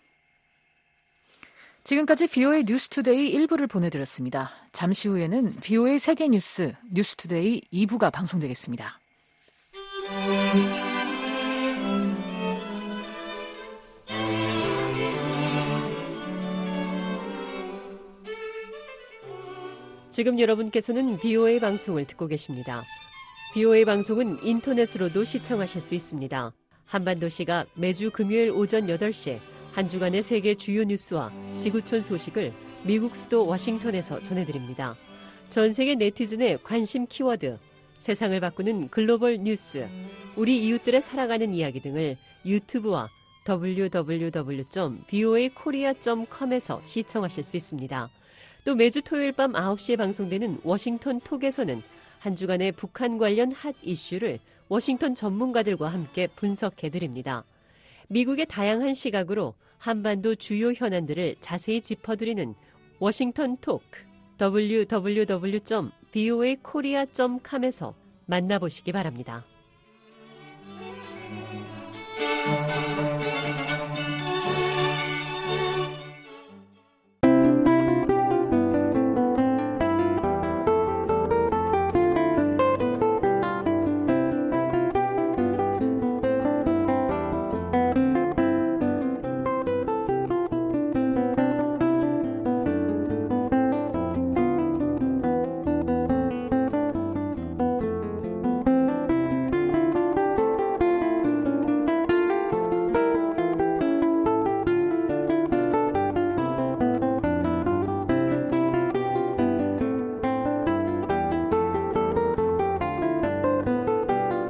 지금까지 VOA 뉴스투데이 1부를 보내드렸습니다. 잠시 후에는 VOA 세계뉴스 뉴스투데이 2부가 방송되겠습니다. 지금 여러분께서는 VOA 방송을 듣고 계십니다. VOA 방송은 인터넷으로도 시청하실 수 있습니다. 한반도시가 매주 금요일 오전 8시 한 주간의 세계 주요 뉴스와 지구촌 소식을 미국 수도 워싱턴에서 전해드립니다. 전 세계 네티즌의 관심 키워드, 세상을 바꾸는 글로벌 뉴스, 우리 이웃들의 살아가는 이야기 등을 유튜브와 www.voakorea.com에서 시청하실 수 있습니다. 또 매주 토요일 밤 9시에 방송되는 워싱턴 톡에서는 한 주간의 북한 관련 핫 이슈를 워싱턴 전문가들과 함께 분석해드립니다. 미국의 다양한 시각으로 한반도 주요 현안들을 자세히 짚어드리는 워싱턴 톡, www.voakorea.com에서 만나보시기 바랍니다.